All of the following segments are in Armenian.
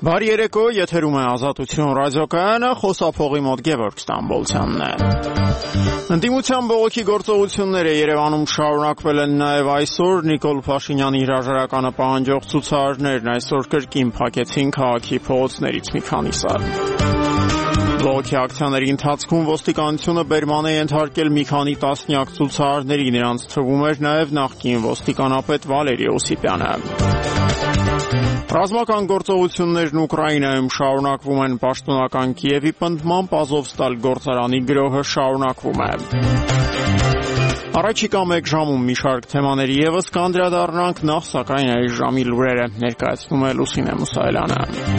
Բարի երեկո, եթերում է Ազատություն ռադիոկայանը, խոսափողի մոտ Գևորգ Ստամբոլցյանն է։ Ընդդիմության բողոքի գործողությունները Երևանում շարունակվել են նաև այսօր։ Նիկոլ Փաշինյանի հրաժարականը պահանջող ցուցարարներն այսօր կրկին փակեցին քաղաքի փողոցներից մի քանիսը։ Բողոքի ակցիաների ընթացքում ոստիկանությունը բերման է ենթարկել մի քանի տասնյակ ցուցարարների, նրանց թվում էր նաև նախկին ոստիկանապետ Վալերի Օսիպյանը։ Ռազմական գործողություններն Ուկրաինայում շարունակվում են, պաշտոնական Կիևի պնդմամբ Ազովստալ գործարանի գրոհը շարունակվում է։ Առաջիկա մեկ ժամում մի շարք թեմաների ևս կանդրադառնանք, նախ սակայն այս ժամի լուրերը ներկայացնում է Լուսինե Մուսայելյանը։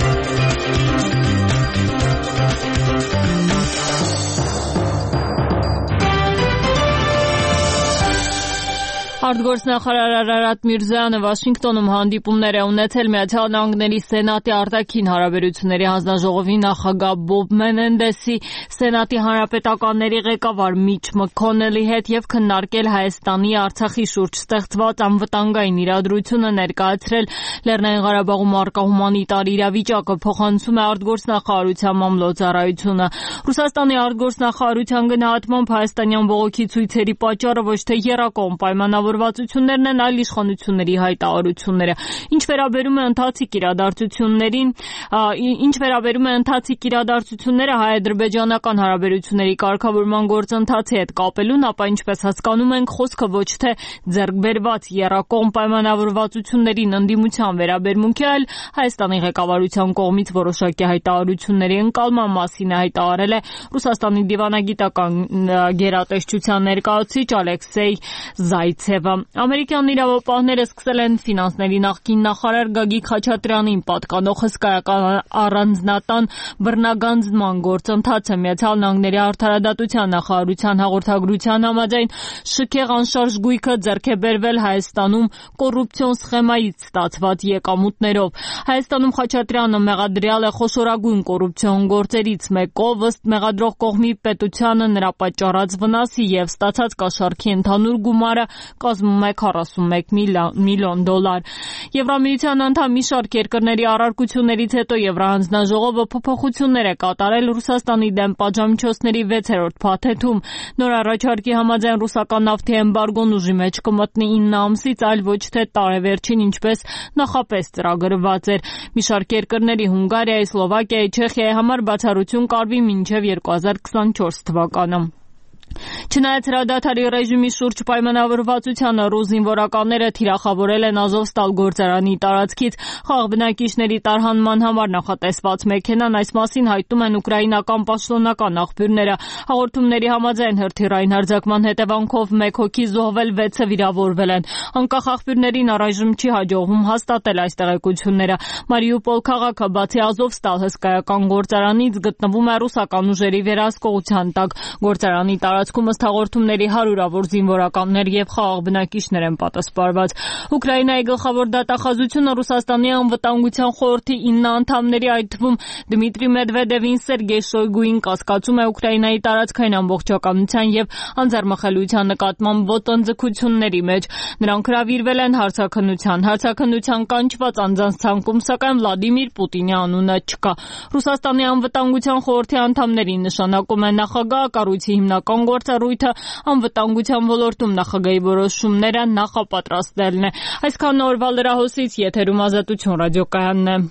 Արտգործնախարար Արարատ Միրզոյանը Վաշինգտոնում հանդիպումներ է ունեցել Միացյալ Նահանգների Սենատի արտաքին հարաբերությունների հանձնաժողովի նախագահ Բոբ Մենենդեսի, Սենատի հանրապետականների ղեկավար Միչ Մքոնելի հետ եւ քննարկել Հայաստանի Արցախի շուրջ ստեղծված անվտանգային իրադրությունը, ներկայացրել Լեռնային Ղարաբաղում առկա հումանիտար իրավիճակը, փոխանցում է արտգործնախարարության մամլոյցարայությունը։ Ռուսաստանի արտգործնախարարության գնահատմամբ հայաստանյան բողոքի ցույցերի պատճառը ոչ թե եռակողմ պայմանավորվածություններն են, այլ իշխանությունների հայտարարությունները։ Ինչ վերաբերում է ընթացիկ իրադարձությունները հայ-ադրբեջանական հարաբերությունների կարգավորման գործընթացի հետ կապելուն, ապա ինչպես հասկանում ենք, խոսքը ոչ թե ձեռքբերված եռակողմ պայմանավորվածություններին ընդդիմության վերաբերմունքի, այլ Հայաստանի ղեկավարության կողմից որոշակի հայտարարությունների ընկալման մասին է, հայտարարել է Ռուսաստանի դիվանագիտական գերատեսչության ներկայացուցիչ Ալեքսեյ Զայցևը։ Ամերիկյան իրավապահները սկսել են ֆինանսների նախկին նախարար Գագիկ Խաչատրյանին պատկանող հսկայական առանձնատան բռնագանձնման գործընթացը։ Միացյալ Նահանգների արդարադատության նախարարության հաղորդագրության համաձայն շքեղ անշարժ գույքը ձեռք է բերվել Հայաստանում կոռուպցիոն սխեմայից ստացված եկամուտներով։ Հայաստանում Խաչատրյանը մեղադրյալ է խոշորագույն կոռուպցիոն գործերից մեկով, ըստ մեղադրող կողմի պետությանը նրա պատճառած վնասի եւ ստացած կաշառքի ընդհանուր գումարը կազմում է $41 միլիոն։ Եվրամիության անդամ մի շարք երկրների առարկություններից հետո Եվրահանձնաժողովը փոփոխություններ է կատարել Ռուսաստանի դեմ պատժամիջոցների 6-րդ փաթեթում։ Նոր առաջարկի համաձայն ռուսական նավթի էմբարգոն ուժի մեջ կմտնի 9 ամսից, այլ ոչ թե տարեվերջին, ինչպես նախապես ծրագրված էր։ Մի շարք երկրների Հունգարիայի, Սլովակիայի, Չեխիայի համար բացառություն կարվի մինչև 2024 թվականը։ Չնայած հրադադարի ռեժիմի շուրջ պայմանավորվածությանը, ռուս զինվորականները թիրախավորել են Ազովստալ գործարանի տարածքից խաղաղ բնակիչների տարհանման համար նախատեսված մեքենան, այս մասին հայտնում են ուկրաինական պաշտոնական աղբյուրները։ Հաղորդումների համաձայն հրթիռային հարձակման հետևանքով 1 հոգի զոհվել, 6-ը վիրավորվել են։ Անկախ աղբյուրներին առայժմ չի հաջողվում հաստատել այս տեղեկությունները։ Մարիուպոլ քաղաքը բացի Ազովստալ հսկայական գործարանից գտնվում է ռուսական ուժերի վերահսկողության տակ։ Գործարանի տարածքում ըստ հաղորդումների հարյուրավոր զինվորականներ եւ խաղաղ բնակիչներ են պատասպարված։ Ուկրաինայի գլխավոր դատախազությունը Ռուսաստանի անվտանգության խորհրդի 9 անդամների, այդ թվում Դմիտրի Մեդվեդևին, Սերգեյ Շոյգուին կասկածում է Ուկրաինայի տարածքային ամբողջականության եւ անձեռմխելիության նկատմամբ ոտնձգությունների մեջ։ Նրանք հրավիրվել են հարցաքննության կանչված անձանց ցանկում, սակայն Վլադիմիր Պուտինի անունը չկա։ Ռուսաստանի անվտանգության խորհրդի անդամներին նշանակում է նախագահը, կառույցի հիմնական գործառույթը անվտանգության ոլորտում նախագահի որոշումները նախապատրաստելն է։ Այսքան օրվա լրահոսից, եթերում Ազատություն ռադիոկայանն է։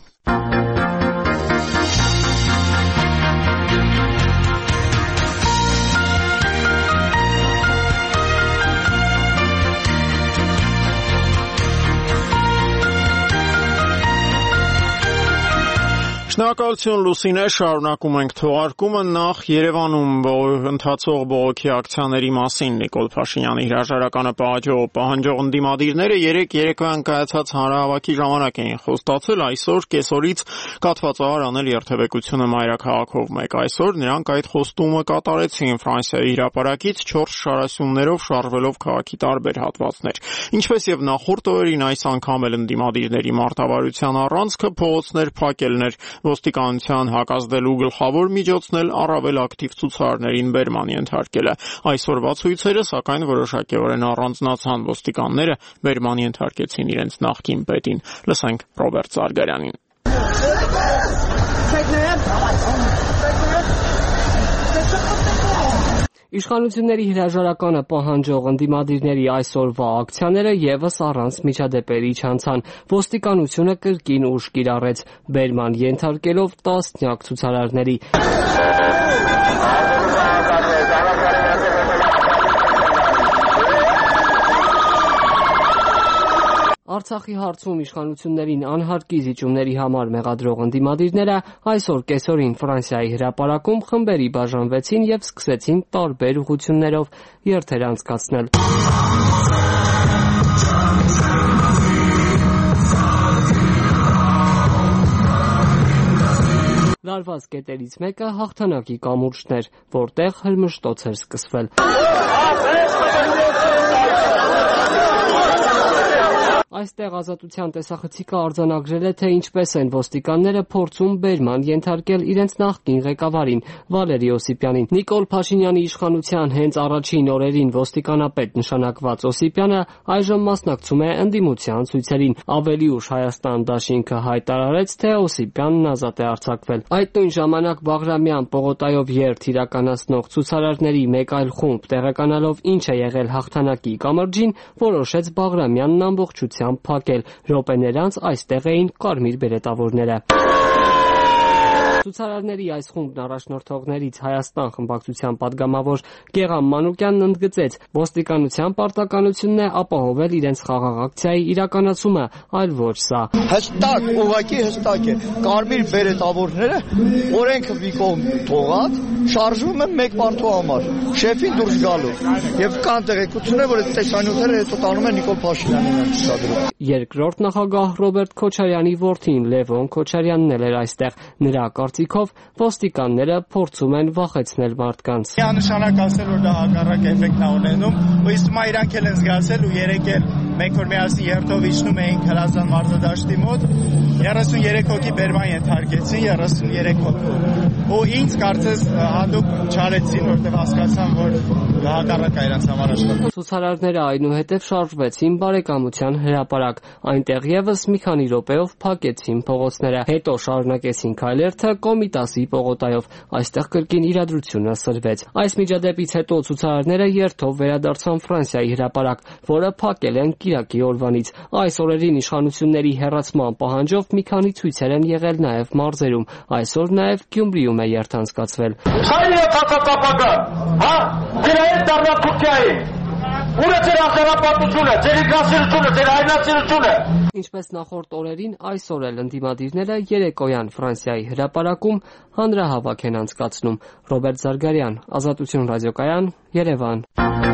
Շնորհակալություն Լուսինե, շարունակում ենք թողարկումը, նախ Երևանում ընթացող բողոքի ակցիաների մասին Նիկոլ Փաշինյանի հրաժարականը պահանջող ընդդիմադիրները երեկոյան կայացած հանրահավաքի ժամանակ էին խոստացել այսօր կեսօրից կաթվածահար անել երթևեկությունը մայրաքաղաքով մեկ։ Այսօր նրանք այդ խոստումը կատարեցին Ֆրանսիայի հրապարակից 4 շարասյուններով շարժվելով քաղաքի տարբեր հատվածներ։ Ինչպես եւ նախորդ օրերին, այս անգամ էլ ընդդիմադիրների մարտավարության առանցքը փողոցներ փակելն էր։ Ոստիկանության հակազդելու գլխավոր միջոցն էլ առավել ակտիվ ցուցարարներին բերման ենթարկելը։ Այսօրվա ցույցերը, սակայն, որոշակիորեն առանձնացան, ոստիկանները բերման ենթարկեցին իրենց նախկին պետին։ Լսենք Ռոբերտ Զարգարյանին։ Իշխանությունների հրաժարականը պահանջող ընդդիմադիրների այսօրվա ակցիաները եւս առանց միջադեպերի չանցան։ Ոստիկանությունը կրկին ուժ կիրառեց, բերման ենթարկելով տասնյակ ցուցարարների։ Արցախի հարցում իշխանություններին անհարկի զիջումների համար մեղադրող ընդդիմադիրները այսօր կեսօրին Ֆրանսիայի հրապարակում խմբերի բաժանվեցին եւ սկսեցին տարբեր ուղղություններով երթեր անցկացնել։ Լարված կետերից մեկը հաղթանակի կամուրջն էր, որտեղ հրմշտոց էր սկսվել։ Այստեղ Ազատության տեսախցիկը արձանագրել է, թե ինչպես են ոստիկանները փորձում բերման ենթարկել իրենց նախկին ղեկավարին Վալերի Օսիպյանին։ Նիկոլ Փաշինյանի իշխանության հենց առաջին օրերին ոստիկանապետ նշանակված Օսիպյանը այժմ մասնակցում է ընդդիմության ցույցերին։ Ավելի ուշ Հայաստան դաշինքը հայտարարեց, թե Օսիպյանն ազատ է արձակվել։ Այդ նույն ժամանակ Բաղրամյան պողոտայով երթ իրականացնող ցուցարարների մեկ այլ խումբ, տեղեկանալով ինչ է եղել հաղթանակի կամրջին, որոշեց Բաղրամյանն ամբողջությամբ փակել։ Րոպեներ անց այստեղ էին կարմիր բերետավորները։ Ցուցարարների այս խումբն առաջնորդողներից Հայաստան խմբակցության падգամավոր Գեղամ Մանուկյանն ընդգծեց, ոստիկանության պարտականությունն է ապահովել իրենց խաղաղ ակցիայի իրականացումը, այլ ոչ սա։ Հստակ, ուղղակի հստակ է, կարմիր բերետավորները օրենքը մի կողմ թողած, շարժվում են մեկ մարդու համար, շեֆին դուրս գալու։ Եվ կան տեղեկություններ, որ այդ տեսանյութերը հետո տանում են Նիկոլ Փաշինյանին ցուցադրում։ Երկրորդ նախագահ Ռոբերտ Քոչարյանի որդին Լևոն Քոչարյանն էլ էր այստեղ։ Նրա կարծիքով ոստիկանները փորձում են վախեցնել մարդկանց։ Միանշանակ ասել, որ դա հակառակ էֆեկտ է ունենում, ու իսկ հիմա իրանք էլ են զգացել ու երեք էլ մենք որ միասին երթով իջնում էինք Հրազդան մարզադաշտի մոտ, 33 հոգի բերման ենթարկեցին, 33 հոգու։ Ու ինձ կարծես հանդուկ չարեցին, որտեղ հասկացան, որ հակառակ է իրանց համար աշխատում։ Ցուցարարները այնուհետև շարժվեցին Բարեկամության հրապարակ, այնտեղ եւս մի քանի րոպեով փակեցին փողոցները, հետո շարունակեցին քայլերթը Կոմիտասի պողոտայով, այստեղ կրկին իրադրությունը սրվեց։ Այս միջադեպից հետո ցուցարարները երթով վերադարձան Ֆրանսիայի հրապարակ, որը փակել են Կիրակի օրվանից։ Այս օրերին իշխանությունների հեռացման պահանջով մի քանի ցույցեր են եղել նաև մարզերում, այսօր նաև Գյումրիում է երթ անցկացվել։ Ինչպես նախորդ օրերին, այսօր էլ ընդդիմադիրները երեկոյան Ֆրանսիայի հրապարակում հանրահավաք են անցկացնում։ Ռոբերտ Զարգարյան, Ազատություն ռադիոկայան, Երևան։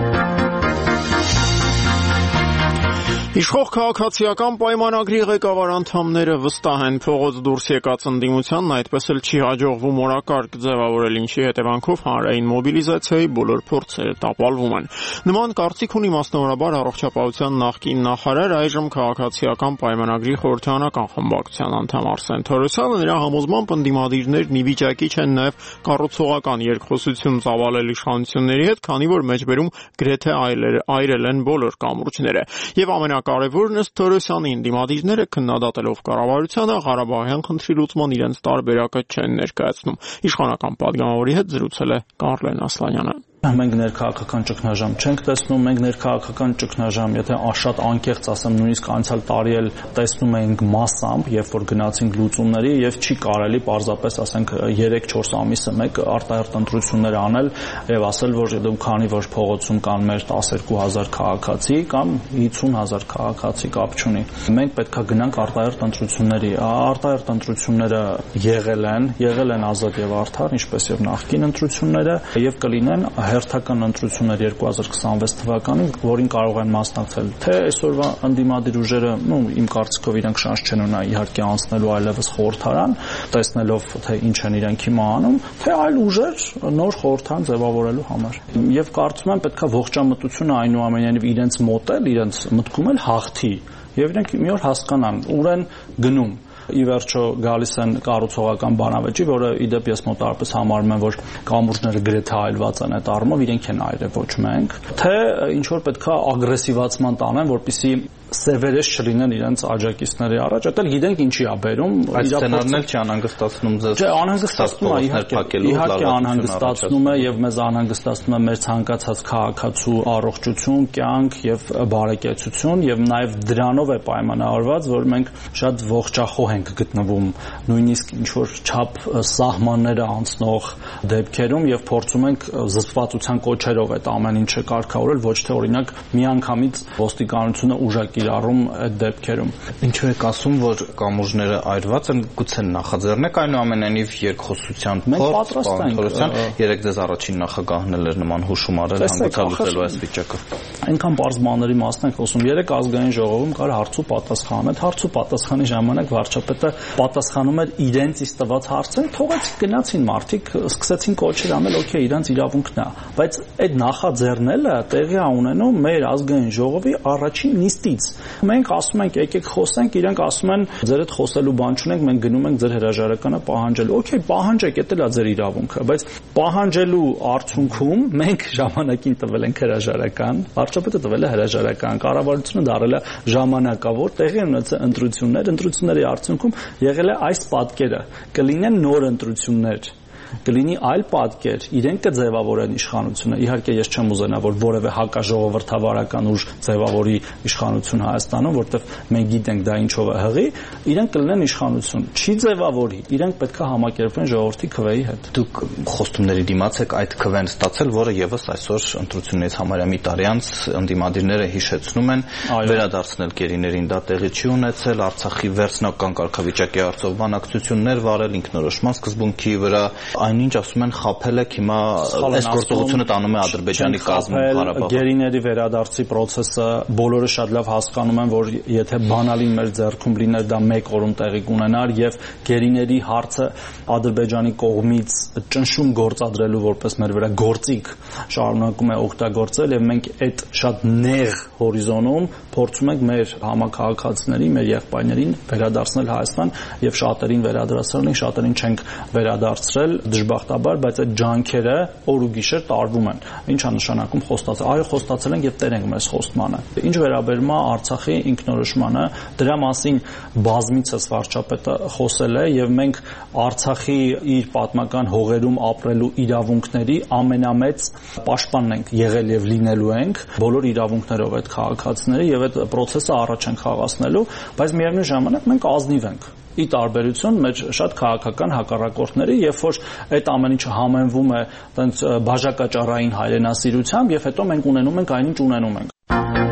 Իշխող քաղաքացիական պայմանագրի ղեկավար անդամները վստահ են փողոց դուրս եկած ընդդիմությանն այդպես էլ չի հաջողվում օրակարգ ձևավորել, ինչի հետևանքով հանրային մոբիլիզացիայի բոլոր փորձերը տապալվում են։ Նման կարծիք ունի մասնավորաբար առողջապահության նախկին նախարար, այժմ քաղաքացիական պայմանագրի խորհրդարանական խմբակցության անդամ Արսեն Թորոսյանը։ Նրա համոզմամբ ընդդիմադիրներն ի վիճակի չեն նաև կառուցողական երկխոսություն ծավալել իշխանությունների հետ, քանի որ մեջբերում գրեթե այրել են բոլոր կամուրջները։ Եվ ամենակարևորն ըստ Թորոսյանի, ընդդիմադիրները քննադատելով կառավարությանը Ղարաբաղյան խնդրի լուծման իրենց տարբերակը չեն ներկայացնում։ Իշխանական падգամավորի հետ զրուցել է Կարլեն Ասլանյանը։ Մենք ներքաղաքական ճգնաժամ չենք տեսնում, մենք ներքաղաքական ճգնաժամ, եթե շատ անկեղծ ասեմ, նույնիսկ անցյալ տարի էլ տեսնում էինք մասամբ, երբ որ գնացինք լուծումների եւ չի կարելի պարզապես ասենք 3-4 ամիսը մեկ արտահերթ ընտրություններ անել եւ ասել, որ քանի որ փողոցում կան մեր 12000 քաղաքացի կամ 50000 քաղաքացի կապ չունի։ Մենք պետքա գնանք արտահերթ ընտրությունների։ Արտահերթ ընտրությունները եղել են ազատ եւ արդար, ինչպես եւ նախկին ընտրությունները, եւ կլինեն հերթական ընտրություններ 2026 թվականին, որին կարող են մասնակցել թե այսօրվա ընդդիմադիր ուժերը, իմ կարծիքով իրենք շանս չեն ունենա իհարկե անցնելու այլևս խորհրդարան, տեսնելով թե ինչ են իրենք հիմա անում, թե այլ ուժեր նոր խորհրդարան ձևավորելու համար։ Եվ կարծում եմ պետքա ողջամտությունը այնուամենայնիվ իրենց մոտել, իրենց մտքում էլ հաղթի, եւ իրենք մի օր հասկանան ուր են գնում։ Ի վերջո գալիս են կառուցողական բանավեճի, որը իդեպ ես մոտավորապես համարում եմ, որ կամուրջները գրեթե այլված են այդ առումով, իրենք են այրել, ոչ մենք, թե ինչ որ պետքա ագրեսիվացման տանեն, որպեսզի սևերես չլինեն իրենց աջակիցների առաջ, դա գիտենք ինչի է բերում, այդ սցենարն էլ չի անհանգստացնում ձեզ։ Չէ, անհանգստացնում է, իհարկե անհանգստացնում է եւ մեզ անհանգստացնում է մեր ցանկացած քաղաքացու առողջություն, կյանք եւ բարեկեցություն եւ նաեւ դրանով է պայմանավորված, որ մենք շատ ողջախոհ ենք գտնվում նույնիսկ ինչ որ չափ սահմանները անցնող դեպքերում եւ փորձում ենք զսպվածության կոչերով այդ ամեն ինչը կարգավորել, ոչ թե օրինակ միանգամից ոստիկանությունը ուժակ իրառում այդ դեպքերում։ Ինչու եք ասում, որ կամուրջները այրված են, գուցե նախաձեռնեք այնուամենայնիվ երկխոսության փորձ, երեք ձեզ առաջին նախագահն էր նման հուշում արել հանգուցալուծելու այս վիճակը։ Այնքան բարձ բաների մասն ենք խոսում, երեք ազգային ժողովում կար հարց ու պատասխան, այդ հարց ու պատասխանի ժամանակ վարչապետը պատասխանում էր իրենց իսկ տված հարցին, թողեց գնացին մարդիկ, սկսեցին կոչեր անել, օքեյ, իրենց իրավունքն է, բայց այդ նախաձեռնելը տեղի է ունենում մեր ազգային ժողովի առաջին նիստից։ Մենք ասում ենք եկեք խոսենք, իրենք ասում են ձեր հետ խոսելու բան չունենք, մենք գնում ենք ձեր հրաժարականը պահանջելու։ Օքեյ, պահանջեք, դա է ձեր իրավունքը, բայց պահանջելու արդյունքում մենք ժամանակին տվել ենք հրաժարական, վարչապետը տվել է հրաժարական, կառավարությունը դարել է ժամանակավոր, տեղի ունեցել ընտրությունների արդյունքում եղել է այս պատկերը, կլինեն նոր ընտրություններ, կլինի այլ պատկեր, իրենք կձևավորեն իշխանությունը։ Իհարկե ես չեմ ուզենա, որ որևէ հակաժողովրդավարական ուժ ձևավորի իշխանություն Հայաստանում, որտեղ մենք գիտենք դա ինչով է հղի, իրենք կլինեն իշխանություն։ Չի ձևավորի, իրենք պետք է համակերպվեն ժողովրդի քվեի հետ։ Դուք խոստումների դիմաց եք այդ քվեն ստացել, որը եւս այսօր ընտրություններից համարյա մի տարի անց ընդդիմադիրները հիշեցնում են, վերադարձնել գերիներին դա տեղի չի ունեցել, Արցախի վերջնական կարգավիճակի հարցով բանակցություններ վարել ինքնորոշման սկզբունքի վրա, այնինչ ասում են խաբել եք հիմա այս գործողությունը տանում է Ադրբեջանի կազմում Ղարաբաղը։ Գերիների վերադարձի process-ը բոլորը շատ լավ հասկանում են, որ եթե բանալին մեր ձեռքում լիներ, դա մեկ օրում տեղի կունենար եւ գերիների հարցը Ադրբեջանի կողմից ճնշում գործադրելու որպես մեր վրա գործիք շարունակում է օգտագործել եւ մենք այդ շատ նեղ հորիզոնում փորձում ենք մեր համակարգացիների, մեր եղբայրներին վերադարձնել Հայաստան եւ շատերին վերադարձնել ենք, շատերին չենք վերադարձրել դժբախտաբար, բայց այդ ջանքերը օր ու գիշեր տարվում են։ Ինչ է նշանակում խոստացել։ Այո, խոստացել ենք եւ տերենք մեզ խոստմանը։ Ինչ վերաբերում է Արցախի ինքնորոշմանը, դրա մասին բազմիցս վարչապետը խոսել է եւ մենք Արցախի իր պատմական հողերում ապրելու իրավունքների ամենամեծ պաշտպանն ենք եղել եւ լինելու ենք բոլոր իրավունքներով այդ քաղաքացիների եւ այդ process-ը առաջ ենք խաղացնելու, բայց միևնույն ժամանակ մենք ազնիվ ենք։ Ի տարբերություն մեր շատ քաղաքական հակառակորդների, երբ որ այդ ամեն ինչը համենվում է տենց բաժակաճառային հայրենասիրությամբ եւ հետո մենք ունենում ենք այն ինչ ունենում ենք։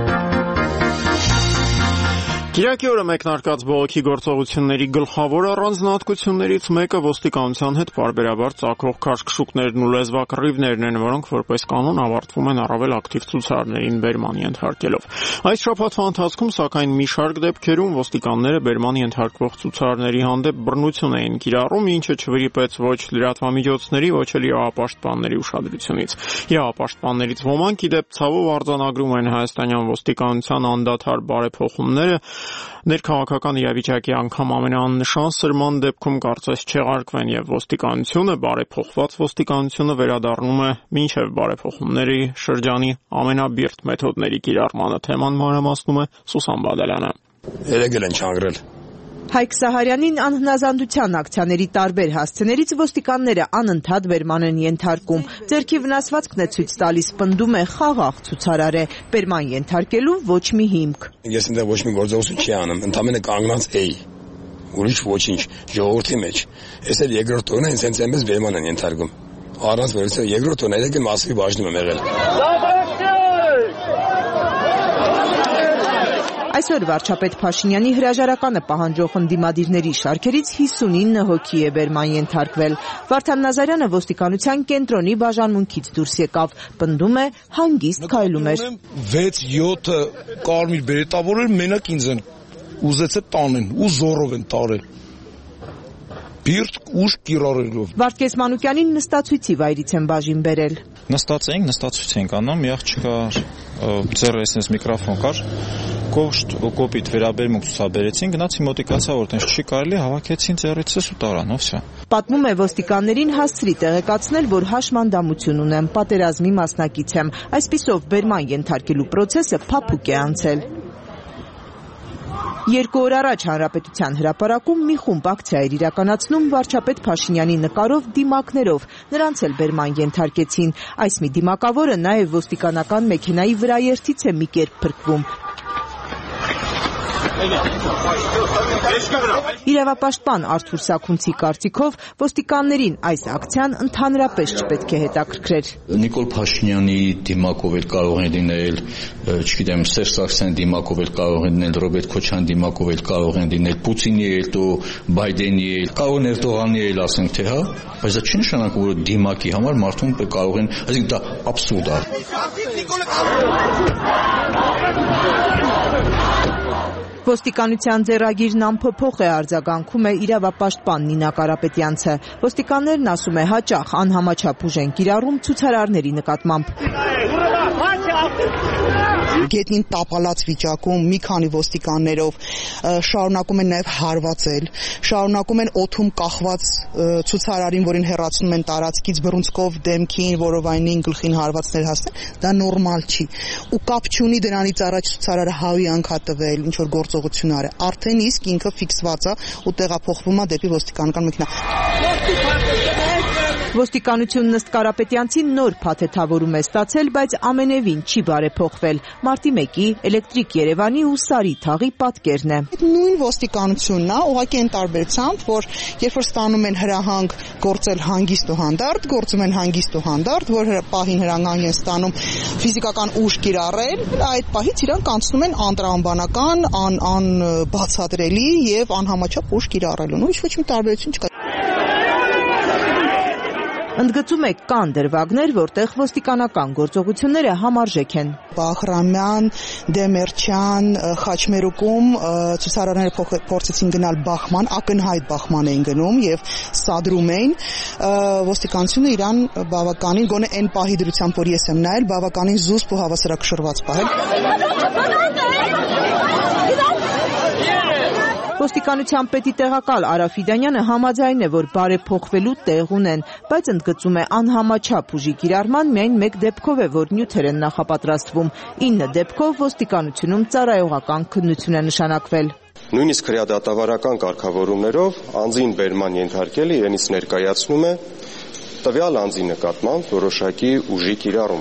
Կիրակի օրը մեկնարկած բողոքի գործողությունների գլխավոր առանձնահատկություններից մեկը ոստիկանության հետ պարբերաբար ծագող քաշքշուկներն ու լեզվակռիվներն են, որոնք որպես կանոն ավարտվում են առավել ակտիվ ցուցարարներին բերման ենթարկելով։ Այս շաբաթվա ընթացքում, սակայն, մի շարք դեպքերում ոստիկանները բերման ենթարկվող ցուցարարների հանդեպ բռնություն էին կիրառում, ինչը չվրիպեց ոչ լրատվամիջոցների, ոչ էլ իրավապաշտպանների ուշադրությունից։ Իրավապաշտպաններից ոմանք, ի դեպ, ցավով արձանագրում են հայաստանյան ոստիկանության անդադար բարեփոխումները, ներքաղաքական իրավիճակի անգամ ամենաաննշան սրման դեպքում կարծես չեղարկվեն եւ ոստիկանությունը, բարեփոխված ոստիկանությունը վերադառնում է մինչեւ բարեփոխումների շրջանի ամենաբիրտ մեթոդների կիրառմանը։ Թեման մանրամասնում է Սուսան Բադալյանը։ Երեգել են չանգրել։ Հայկ Սահարյանին անհնազանդության ակցիաների տարբեր հասցեներից ոստիկանները անընդհատ բերման են ենթարկում։ Ձեռքի վնասվածքն է ցույց տալիս, պնդում է խաղաղ ցուցարար է, բերման ենթարկելու ոչ մի հիմք։ Ես ինձ ոչ մի գործողություն չի անում, ընդամենը կանգնած էի։ Ուրիշ ոչինչ, ժողովրդի մեջ։ Ես էլ երկրորդ օրն ինձ հենց այնպես բերման են ենթարկում։ Առանց որից երկրորդ օրն էլ մասի բաժնում եմ եղել։ Այսօր վարչապետ Փաշինյանի հրաժարականը պահանջող ընդդիմադիրների շարքերից 59 հոգի է բերման ենթարկվել։ Վարդան Նազարյանը ոստիկանության կենտրոնի բաժանմունքից դուրս եկավ, պնդում է հանգիստ քայլում էր։ 6-7 կարմիր բերետավորներ մենակ ինձ են ուզեցել տանեն ու զորով են տարել։ Բիրտ ուժ կիրառելով։ Վարդգես Մանուկյանին նստացույցի վայրից են բաժին բերել։ Նստած էինք, նստացույց էինք անում, մի աղջկա ձեռը այսպես միկրոֆոն կար, կոշտ կոպիտ վերաբերմունք ցուցաբերեցին, գնացի մոտիկացա, որ տենց չի կարելի, հավաքեցին ձեռիցս ու տարան, ովսա։ Պատմում է ոստիկաններին հասցրի տեղեկացնել, որ հաշմանդամություն ունեմ, պատերազմի մասնակից եմ, այսպիսով բերման ենթարկելու process-ը փափուկ է անցել։ 2 օր առաջ Հանրապետության հրապարակում մի խումբ ակցիա էր իրականացնում վարչապետ Փաշինյանի նկարով դիմակներով, նրանց էլ բերման ենթարկեցին։ Այս մի դիմակավորը նաև ոստիկանական մեքենայի վրաերթից է մի կերպ փրկվում։ Իրավապաշտպան Արթուր Սաքունցի կարծիքով ոստիկաններին այս ակցիան ընդհանրապես չպետք է հետաքրքրեր։ Նիկոլ Փաշինյանի դիմակով էլ կարող են լինել, չգիտեմ, Սերժ Սարգսյանի դիմակով էլ կարող են լինել, Ռոբերտ Քոչարյանի դիմակով էլ կարող են լինել, Պուտինի էլ, Բայդենի էլ, կարող են Էրդողանի էլ ասենք թե հա, բայց դա չի նշանակում, որ դիմակի համար մարդուն կարող են, այսինքն դա աբսուրդ է։ Ոստիկանության ձեռագիրն անփոփոխ է արձագանքում է իրավապաշտպան Նինա Կարապետյանցը։ Ոստիկաններն ասում է հաճախ անհամաչափ ուժ են կիրառում ցուցարարների նկատմամբ։ Գետնին տապալած վիճակում մի քանի ոստիկաններով շարունակում են նաև հարվածել, շարունակում են օդում կախված ցուցարարին, որին հեռացնում են տարածքից բռունցքով դեմքին, որովայնին, գլխին հարվածներ հասնել, դա նորմալ չի։ Ու կապ չունի դրանից առաջ ցուցարարը հավյանք է տվել, ինչ որ գործողություններ է, արդեն իսկ ինքը ֆիքսված է ու տեղափոխվում է դեպի ոստիկանական մեքենա։ Ոստիկանությունն ըստ Կարապետյանցին նոր փաթեթավորում է ստացել, բայց ամենևին չի բարեփոխվել։ Մարտի 1-ի Էլեկտրիկ Երևանի ու Սարի թաղի պատկերն է։ Նույն ոստիկանությունն է, ուղղակի այն տարբերությամբ, որ երբ որ ստանում են հրահանգ գործել հանգիստ ու հանդարտ, գործում են հանգիստ ու հանդարտ, որ պահին հրահանգ են ստանում ֆիզիկական ուժ կիրառել, այդ պահից իրանք անցնում են անտրամաբանական, անբացատրելի եւ անհամաչափ ուժ կիրառելուն։ Ոչ մի տարբերություն չկա։ Ընդգծում է կան դրվագներ, որտեղ ոստիկանական գործողությունները համարժեք են։ Բաղրամյան, Դեմերչյան, Խաչմերուկում ցուցարարները փորձեցին գնալ բախման, ակնհայտ բախման էին գնում եւ սադրում էին։ Ոստիկանությունը իրան բավականին գոնե այն պահի դրությամբ, որ ես եմ նայել, բավականին զուսպ ու հավասարակշռված պահել։ Ոստիկանության պետի տեղակալ Արա Ֆիդանյանը համաձայն է, որ բարեփոխվելու տեղ ունեն, բայց ընդգծում է անհամաչափ ուժի կիրառման միայն մեկ դեպքով է, որ նյութեր են նախապատրաստվում։ 9 դեպքով ոստիկանությունում ծառայողական քննություն է նշանակվել։ Նույնիսկ հրադադավարական կարգավորումներով անձին բերման ենթարկելը իրենից ներկայացնում է տվյալ անձի նկատմամբ որոշակի ուժի կիրառում։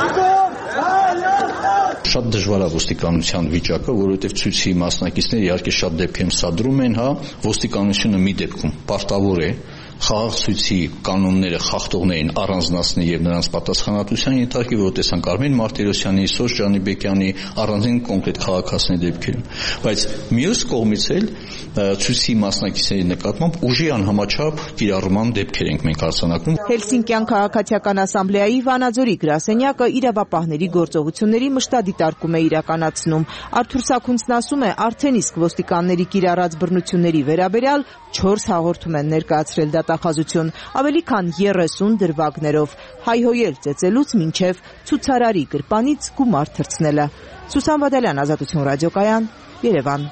Շատ դժվար է ոստիկանության վիճակը, որովհետև ցույցի մասնակիցները իհարկե շատ դեպքերում սադրում են, հա, ոստիկանությունը մի դեպքում պարտավոր է խաղաղ ցույցի կանոնները խախտողներին առանձնացնել եւ նրանց պատասխանատվության ենթարկել, որ տեսանք Արմեն Մարտիրոսյանի, Սոս Ջանիբեկյանի առանձին կոնկրետ քաղաքացիների դեպքերում, բայց մյուս կողմից էլ ցույցի մասնակիցների նկատմամբ ուժի անհամաչափ կիրառման դեպքեր ենք մենք արձանագրում։ Հելսինկյան քաղաքացիական ասամբլեայի Վանաձորի գրասենյակը իրավապահների գործողությունների մշտադիտարկում է իրականացնում։ Արթուր Սաքունցն ասում է, արդեն իսկ ոստիկանների կիրառած բռնությունների վերաբերյալ 4 հաղորդում են ներկայացրել դատախազություն, ավելի քան 30 դրվագներով, հայհոյել ծեծելուց մինչև ցուցարարի գրպանից գումար թռցնելը։ Սուսան Բադալյան, Ազատություն ռադիոկայան, Երևան։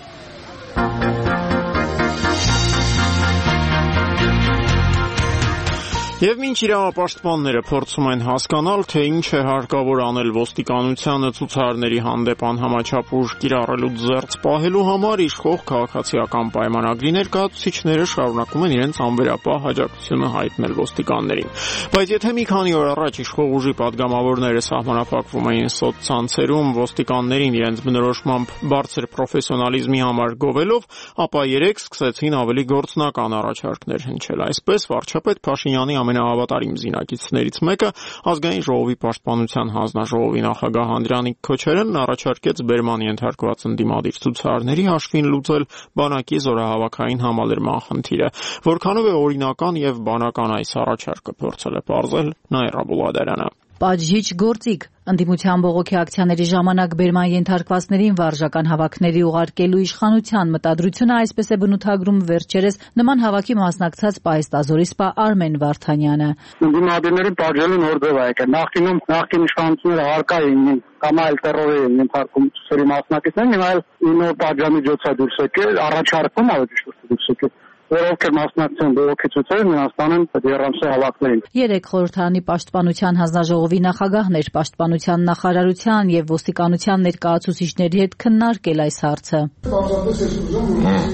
Եվ մինչ իրավապաշտպանները փորձում են հասկանալ, թե ինչ է հարկավոր անել ոստիկանությանը ցուցարարների հանդեպ անհամաչափ ուժ կիրառելուց զերծ պահելու համար, իշխող քաղաքացիական պայմանագրի ներկայացուցիչները շարունակում են իրենց անվերապահ աջակցությունը հայտնել ոստիկաններին։ Բայց եթե մի քանի օր առաջ իշխող ուժի падգամավորները սահմանափակվում էին սոցցանցերում ոստիկաններին իրենց բնորոշմամբ բարձր պրոֆեսիոնալիզմի համար գովելով, ապա երեկ սկսեցին ավելի գործնական առաջարկներ հնչել։ Այսպես վարչապետ Փաշինյանի ամենաավատարիմ զինակիցներից մեկը ազգային ժողովի պաշտպանության հանձնաժողովի նախագահ Անդրանիկ Քոչարյանն առաջարկեց բերման ենթարկված ընդդիմադիր ցուցարարների հաշվին լուծել բանակի զորահավաքային համալրման խնդիրը։ Որքանով է օրինական եւ բանական այս առաջարկը, փորձել է պարզել Նաիրա Բուլադարյանը։ Պատժիչ գործիք ընդդիմության բողոքի ակցիաների ժամանակ բերման ենթարկվածներին վարժական հավաքների ուղարկելու իշխանության մտադրությունը այսպես է բնութագրում վերջերս նման հավաքի մասնակցած պահեստազորի սպա Արմեն Վարդանյանը։ Ընդդիմադիրներին պատժելու նոր ձև է եկել։ Նախկին իշխանությունները հարկա էին կամ այլ տերորի են ենթարկում ցուցերի մասնակիցներին, հիմա այլ նոր պատժամիջոց է դուրս եկել, առաջարկում ավելի ճիշտ դուրս եկել։ որ ովքեր մասնակցեն բողոքի ցույցերին, նրանց տանեն Երամսյա հավաքներին։ Երեք խորհրդարանի պաշտպանության հանձնաժողովի նախագահներ պաշտպանության նախարարության եւ ոստիկանության ներկայացուցիչների հետ քննարկել այս հարցը։ Պարզապես ես ուզում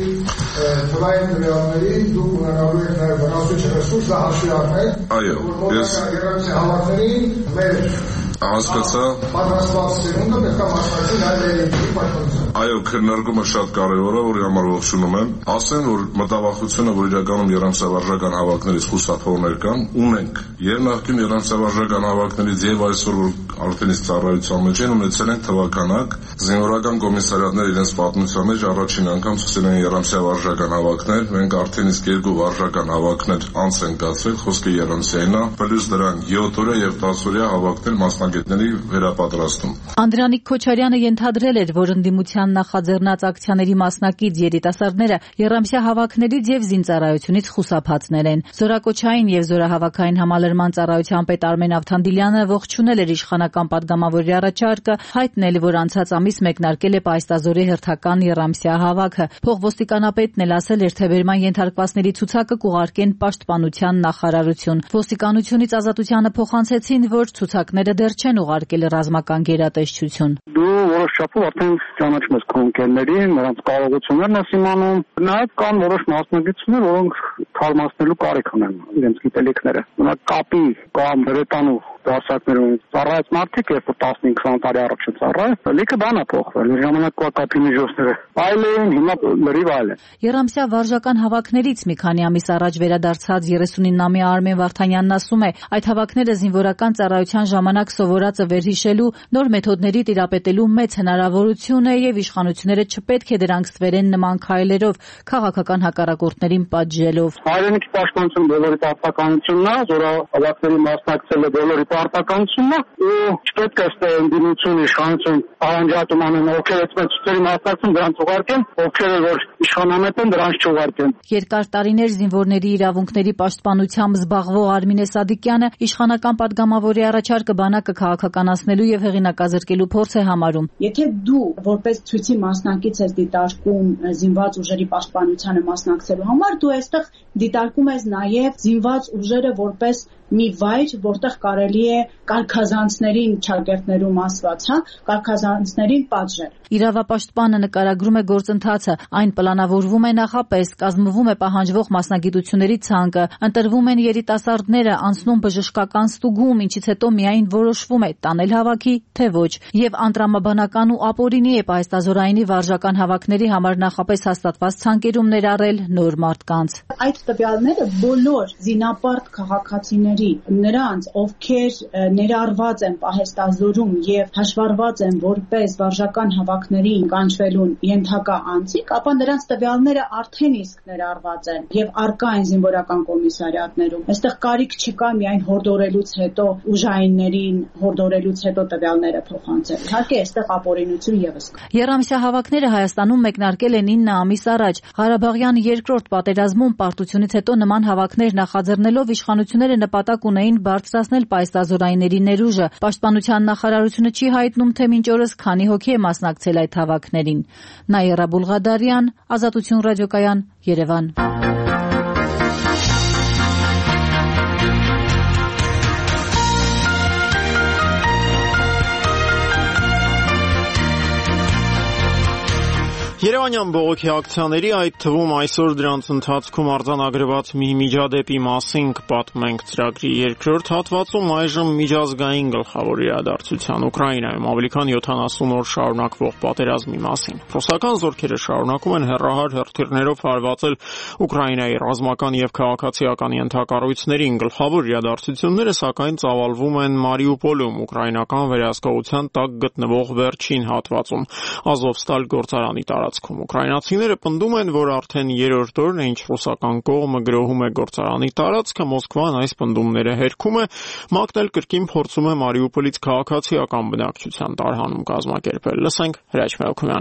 թվային ռեալներին դու ունենալու եք նաև վնասության ռեսուրսը հաշվի առնել։ Այո, ես Երամսյա հավաքներին մեր հասկացա։ Պատրաստված սերունդը պետք է մասնակցի նաև երեքի պաշտպանության։ Այո, քննարկումը շատ կարևոր է, որի համար ողջունում եմ։ Ասեն, որ մտավախությունը, որ իրականում Երամսյա-վարժական հավաքներից խուսափողներ կան, ունենք եւ նախկին Երամսյա-վարժական հավաքներից եւ այսօր որ արդեն իսկ ծառայության մեջ են ունեցել են թվականակ զինվորական կոմիսարիատներ իրենց պատմության մեջ առաջին անգամ ցույցել են Երամսյա-վարժական հավաքներ։ Մենք արդեն իսկ 2 վարժական հավաքներ անց են կացրել, խոսքը Երամսյային է, պլյուս դրան 7 օրյա եւ 10 օրյա հավաքներ մասնագետների վերապատրաստում։ Անդրանիկ Քոչարյանը ենթադրել էր, որ ընդդիմության նախաձեռնած ակցիաների մասնակից երիտասարդները Երամսյա հավաքներից եւ զինծառայությունից խուսափածներ են։ Զորակոչային եւ զորահավաքային համալրման ծառայության պետ Արմեն Ավթանդիլյանը ողջունել էր իշխանական падգամավորի առաջարկը, հայտնել, որ անցած ամիս մեկնարկել է պայստազորի հերթական Երամսյա հավաքը։ Փոխոստիկանապետն էլ ասել էր, թե բերման ենթարկվածների ցուցակը կուղարկեն պաշտպանության նախարարություն։ Ոստիկանությունից Ազատությանը փոխանցեցին, որ ցուցակները դեռ չեն ուղարկել ռազմական գերատեսչություն։ Դու որոշ չափով արդեն ճանաչում ես քո ընկերներին, նրանց կարողություններն ես իմանում։ Նաև կան որոշ մասնագետներ, որոնք թարմացնելու կարիք ունեն իրենց գիտելիքները։ Օրինակ կապի կամ հրետանու դասակներում ծառայած մարդիկ, երբ 15-20 տարի առաջ ծառայ, լիքը բան է փոխվել։ Ժամանակվա կապի միջոցները այլ էին, հիմա լրիվ այլ է։ Երամսյա վարժական հավաքներից մի քանի ամիս առաջ վերադարձած 39-ամյա Արմեն Վարդանյանն ասում է, այդ հավաքները զինվորական ծառայության ժամանակ սովորածը վերհիշելու, նոր մեթոդների տիրապետելու մեծ հնարավորություն է եւ իշխանությունները չպետք է դրանք ստվերեն նման քայլերով, քաղաքական հակառակորդներին պատժելով։ Հայրենիքի պաշտպանությունը բոլորի պարտականությունն է, զորահավաքների մասնակցելը բոլորի պարտականությունն է, ու չպետք է ստե ընդդիմություն, իշխանություն առանջատում անեն, ովքեր այդպես ցույցերի մասնակցում դրանց ուղարկեն, ովքեր որ իշխանամետ են դրանց չուղարկեն։ Երկար տարիներ զինվորների իրավունքների պաշտպանությամբ զբաղվող Արմինե Սադիկյանը իշխանական падգամավորի առաջարկը բանակը քաղաքականացնելու եւ հեղինակազրկելու փորձ է համարում։ Եթե դու որպես ցույցի մասնակից ես դիտարկում զինված ուժերի պաշտպանությանը մասնակցելու համար, դու այստեղ դիտարկում ես նաեւ զինված ուժերը որպես մի վայր, որտեղ կարելի է կարգազանցներին ճակերտներում ասված, կարգազանցներին պատժել։ Իրավապաշտպանը նկարագրում է գործընթացը, այն պլանավորվում է նախապես, կազմվում է պահանջվող մասնագիտությունների ցանկը, ընտրվում են երիտասարդները, անցնում բժշկական ստուգում, ինչից հետո միայն որոշվում է տանել հավաքի, թե ոչ, եւ անդրամաբանական ու ապօրինի է պայստազորայինի վարժական հավաքների համար նախապես հաստատված ցանկերում ներառել նոր մարդկանց։ Այդ տվյալները բոլոր զինապարտ քաղաքացիների, նրանց, ովքեր ներառված են պահեստազորում եւ հաշվառված են որպես վարժական հավաքներին կանչվելուն ենթակա անձիկ, ապա նրանց տվյալները արդեն իսկ ներառված են եւ առկա են զինվորական կոմիսարիատներում։ Այստեղ կարիք չկա միայն հորդորելուց հետո ուժայիններին հորդորելուց հետո տվյալները փոխանցել։ Իհարկե, այստեղ ապօրինություն եւս կա։ Երամսյա հավաքները Հայաստանում մեկնարկել են 9 ամիս առաջ։ Ղարաբաղյան երկրորդ պատերազմում պարտությունից հետո նման հավաքներ նախաձեռնելով իշխանությունները նպատակ ունեին բարձրացնել պայստազորայինների ներուժը։ Պաշտպանության նախարարությունը չի հայտնում, թե մինչ օրս քանի հոգի է մասնակցել այդ հավաքներին։ Նաիրա Բուլղադարյան, Ազատություն ռադիոկայան, Երևան։ Երևանյան բողոքի ակցիաների, այդ թվում այսօր դրանց ընթացքում արձանագրված մի միջադեպի մասին կպատմենք ծրագրի երկրորդ հատվածում, այժմ միջազգային գլխավոր իրադարձության Ուկրաինայում ավելի քան 70 օր շարունակվող պատերազմի մասին։ Ռուսական զորքերը շարունակում են հեռահար հրթիռներով հարվածել Ուկրաինայի ռազմական եւ քաղաքացիական ենթակառույցներին։ Գլխավոր իրադարձությունները սակայն ծավալվում են Մարիուպոլում, ուկրաինական վերահսկողության տակ գտնվող վերջին հատվածում, Ազովստալ գործարանի տարածքում։ Ուկրաինացիները պնդում են, որ արդեն երրորդ օրն է, ինչ ռուսական կողմը գրոհում է գործարանի տարածքը, Մոսկվան այս պնդումները հերքում է, ՄԱԿ-ն էլ կրկին փորձում է Մարիուպոլից քաղաքացիական բնակչության տարհանում կազմակերպել։ Լսենք Հրաչ Մելքումյանին։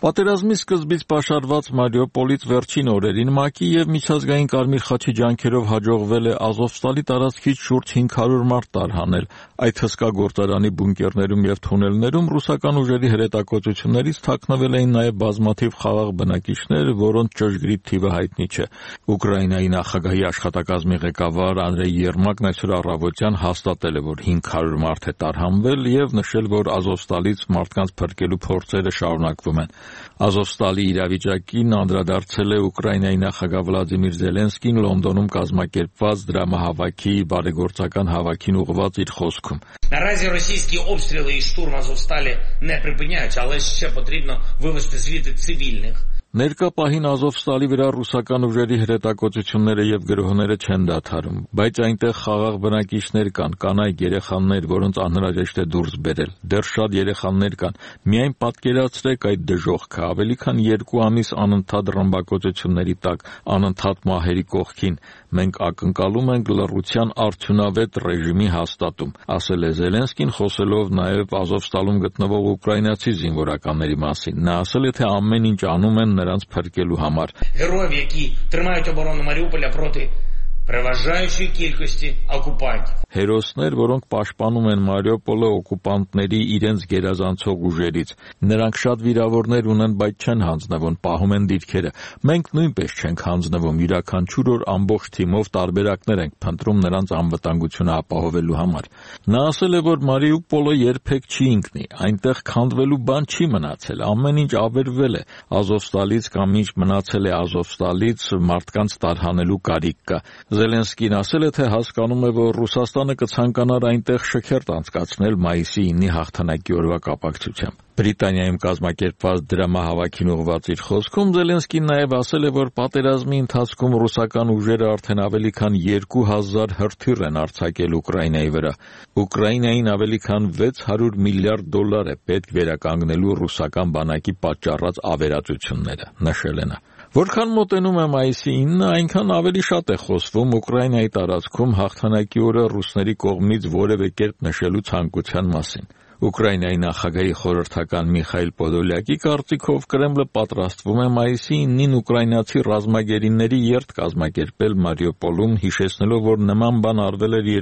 Պատերազմի սկզբից պաշարված Մարիուպոլից վերջին օրերին ՄԱԿ-ի եւ միջազգային Կարմիր խաչի ջանքերով հաջողվել է Ազովստալի տարածքից շուրջ 500 մարդ տարհանել։ Այդ հսկա գործարանի բունկերներում եւ թունելներում ռուսական ուժերի հրետակոծություններից թաքնվել էին նաեւ բազմաթիվ խաղաղ բնակիչներ, որոնց ճշգրիտ թիվը հայտնի չէ։ Ուկրաինայի նախագահի աշխատակազմի ղեկավար Անդրեյ Երմակն այսօր առավոտյան հաստատել է, որ 500 մարդ է տարհանվել եւ նշել, որ Ազովստալից մարդկանց փրկելու փորձերը շարունակվում են։ Ազովստալի իրավիճակին անդրադարձել է Ուկրաինայի նախագահ Վլադիմիր Զելենսկին Լոնդոնում կազմակերպված դրամահավաքի բարեգործական հավաքին ուղղված իր խոսքում։ Наразі російські обстріли і штурм Азовсталі не припиняються, але ще потрібно вивести звідти цивільних. Ներկա պահին Ազովստալի վրա ռուսական ուժերի հրետակոծությունները եւ գրոհները չեն դադարում, բայց այնտեղ խաղաղ բնակիչներ կան, կանայք, երեխաներ, որոնց անհրաժեշտ է դուրս բերել։ Դեռ շատ երեխաներ կան։ Միայն պատկերացրեք այդ դժոխքը, ավելի քան 2 ամիս անընդհատ ռմբակոծությունների տակ, անընդհատ մահերի կողքին։ Մենք ակնկալում ենք լռության արդյունավետ ռեժիմի հաստատում, ասել է Զելենսկին, խոսելով նաեւ Ազովստալում գտնվող ուկրաինացի զինվորականների մասին։ Նա ասել է, թե ամեն ինչ անում են նրանց փրկելու համար։ Героїв, які тримають оборону Маріуполя проти переважаючої кількості окупантів. Հերոսներ, որոնք պաշտպանում են Մարիուպոլը օկուպանտների իրենց գերազանցող ուժերից։ Նրանք շատ վիրավորներ ունեն, բայց չեն հանձնվում, պահում են դիրքերը։ Մենք նույնպես չենք հանձնվում, յուրաքանչյուր օր ամբողջ թիմով տարբերակներ ենք փնտրում նրանց անվտանգությունը ապահովելու համար։ Նա ասել է, որ Մարիուպոլը երբեք չի ընկնի, այնտեղ քանդվելու բան չի մնացել, ամեն ինչ ավերվել է։ Ազովստալից կամ ինչ մնացել է Ազովստալից մարդկանց տարհանելու կարիք կա։ Զելենսկին ասել է, թե հասկանում է, որ Ռուսաստանը կցանկանար այնտեղ շքերթ անցկացնել մայիսի 9-ի հաղթանակի օրվա կապակցությամբ։ Բրիտանիայում կազմակերպված դրամահավաքին ուղղված իր խոսքում Զելենսկին նաև ասել է, որ պատերազմի ընթացքում ռուսական ուժերը արդեն ավելի քան 2000 հրթիռ են արձակել Ուկրաինայի վրա։ Ուկրաինային ավելի քան $600 միլիարդ է պետք վերականգնելու ռուսական բանակի պատճառած ավերածությունները, նշել է նա։ Որքան մոտենում է մայիսի 9-ը, այնքան ավելի շատ է խոսվում Ուկրաինայի տարածքում հաղթանակի օրը ռուսների կողմից որևէ կերպ նշելու ցանկության մասին։ Ուկրաինայի նախագահի խորհրդական Միխայիլ Պոդոլյակի կարծիքով Կրեմլը պատրաստվում է մայիսի 9-ին ուկրաինացի ռազմագերիների երթ կազմակերպել Մարիուպոլում, հիշեցնելով, որ նման բան արվել էր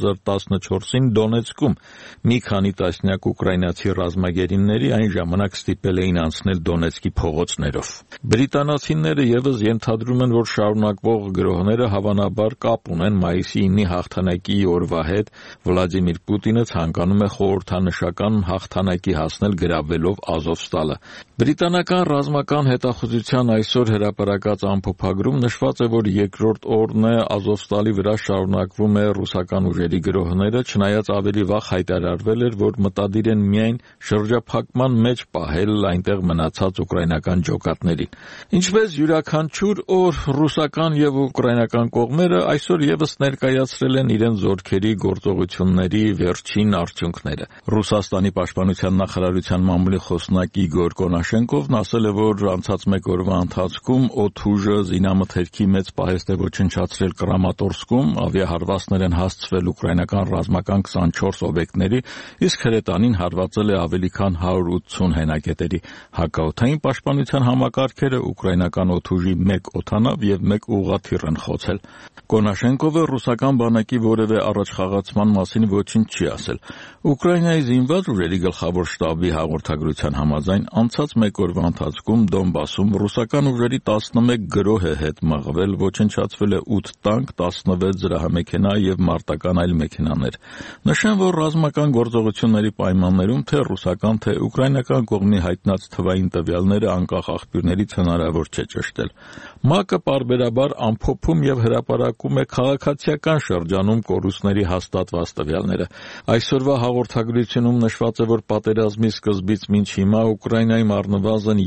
2014-ին Դոնեցկում։ Մի քանի տասնյակ ուկրաինացի ռազմագերիների այն ժամանակ ստիպել էին անցնել Դոնեցկի փողոցներով։ Բրիտանացիները եւս ենթադրում են, որ շարունակվող գրոհները հավանաբար կապ ունեն մայիսի 9-ի հաղթանակի օրվա հետ։ Վլադիմիր Պուտինը ցանկանում է խորհրդանշական հաղթանակի հասնել գրավելով Ազովստալը։ Բրիտանական ռազմական հետախուզության այսօր հրապարակած ամփոփագրում նշված է, որ երկրորդ օրն է Ազովստալի վրա շարունակվում է ռուսական ուժերի գրոհները, չնայած ավելի վաղ հայտարարվել էր, որ մտադիր են միայն շրջափակման մեջ պահել այնտեղ մնացած ուկրաինական ջոկատներին։ Ինչպես յուրաքանչյուր օր ռուսական եւ ուկրաինական կողմերը այսօր եւս ներկայացրել են իրենց զորքերի գործողությունների վերջին արդյունքները։ Ռուսաստանի պաշտպանության նախարարության մամուլի խոսնակ Իգոր Կոնաշենկովն ասել է, որ անցած մեկ օրվա ընթացքում օդուժը զինամթերքի մեծ պահեստ է ոչնչացրել Կրամատորսկում, ավիահարվածներ են հասցվել ուկրաինական ռազմական 24 օբյեկտների, իսկ հրետանին հարվածել է ավելի քան 180 հենակետերի։ Հակաօդային պաշտպանության համակարգերը ուկրաինական օդուժի 1 օդանավ եւ 1 ուղղաթիռ են խոցել։ Կոնաշենկովը ռուսական բանակի որևէ առաջխաղացման մասին ոչինչ չի ասել։ Ուկրաինայի զինված ուժերի գլխավոր շտաբի հաղորդագրության համաձայն անցած մեկ օրվա ընթացքում Դոնբասում ռուսական ուժերի 11 գրոհ է հետ մղվել, ոչնչացվել է 8 տանկ, 16 զրահամեքենա եւ մարտական այլ մեքենաներ։ Նշեմ, որ ռազմական գործողությունների պայմաններում թե ռուսական, թե ուկրաինական կողմի հայտնած թվային տվյալները անկախ աղբյուրներից հնարավոր չէ ճշտել։ ՄԱԿ-ը պարբերաբար ամփոփում եւ հրապարակում է քաղաքացիական շրջանում կորուստների հաստատված տվյալները։ Այսօրվա հաղորդագրությունում նշված է, որ պատերազմի սկզբից մինչ հիմա Ուկրաինայում առնվազն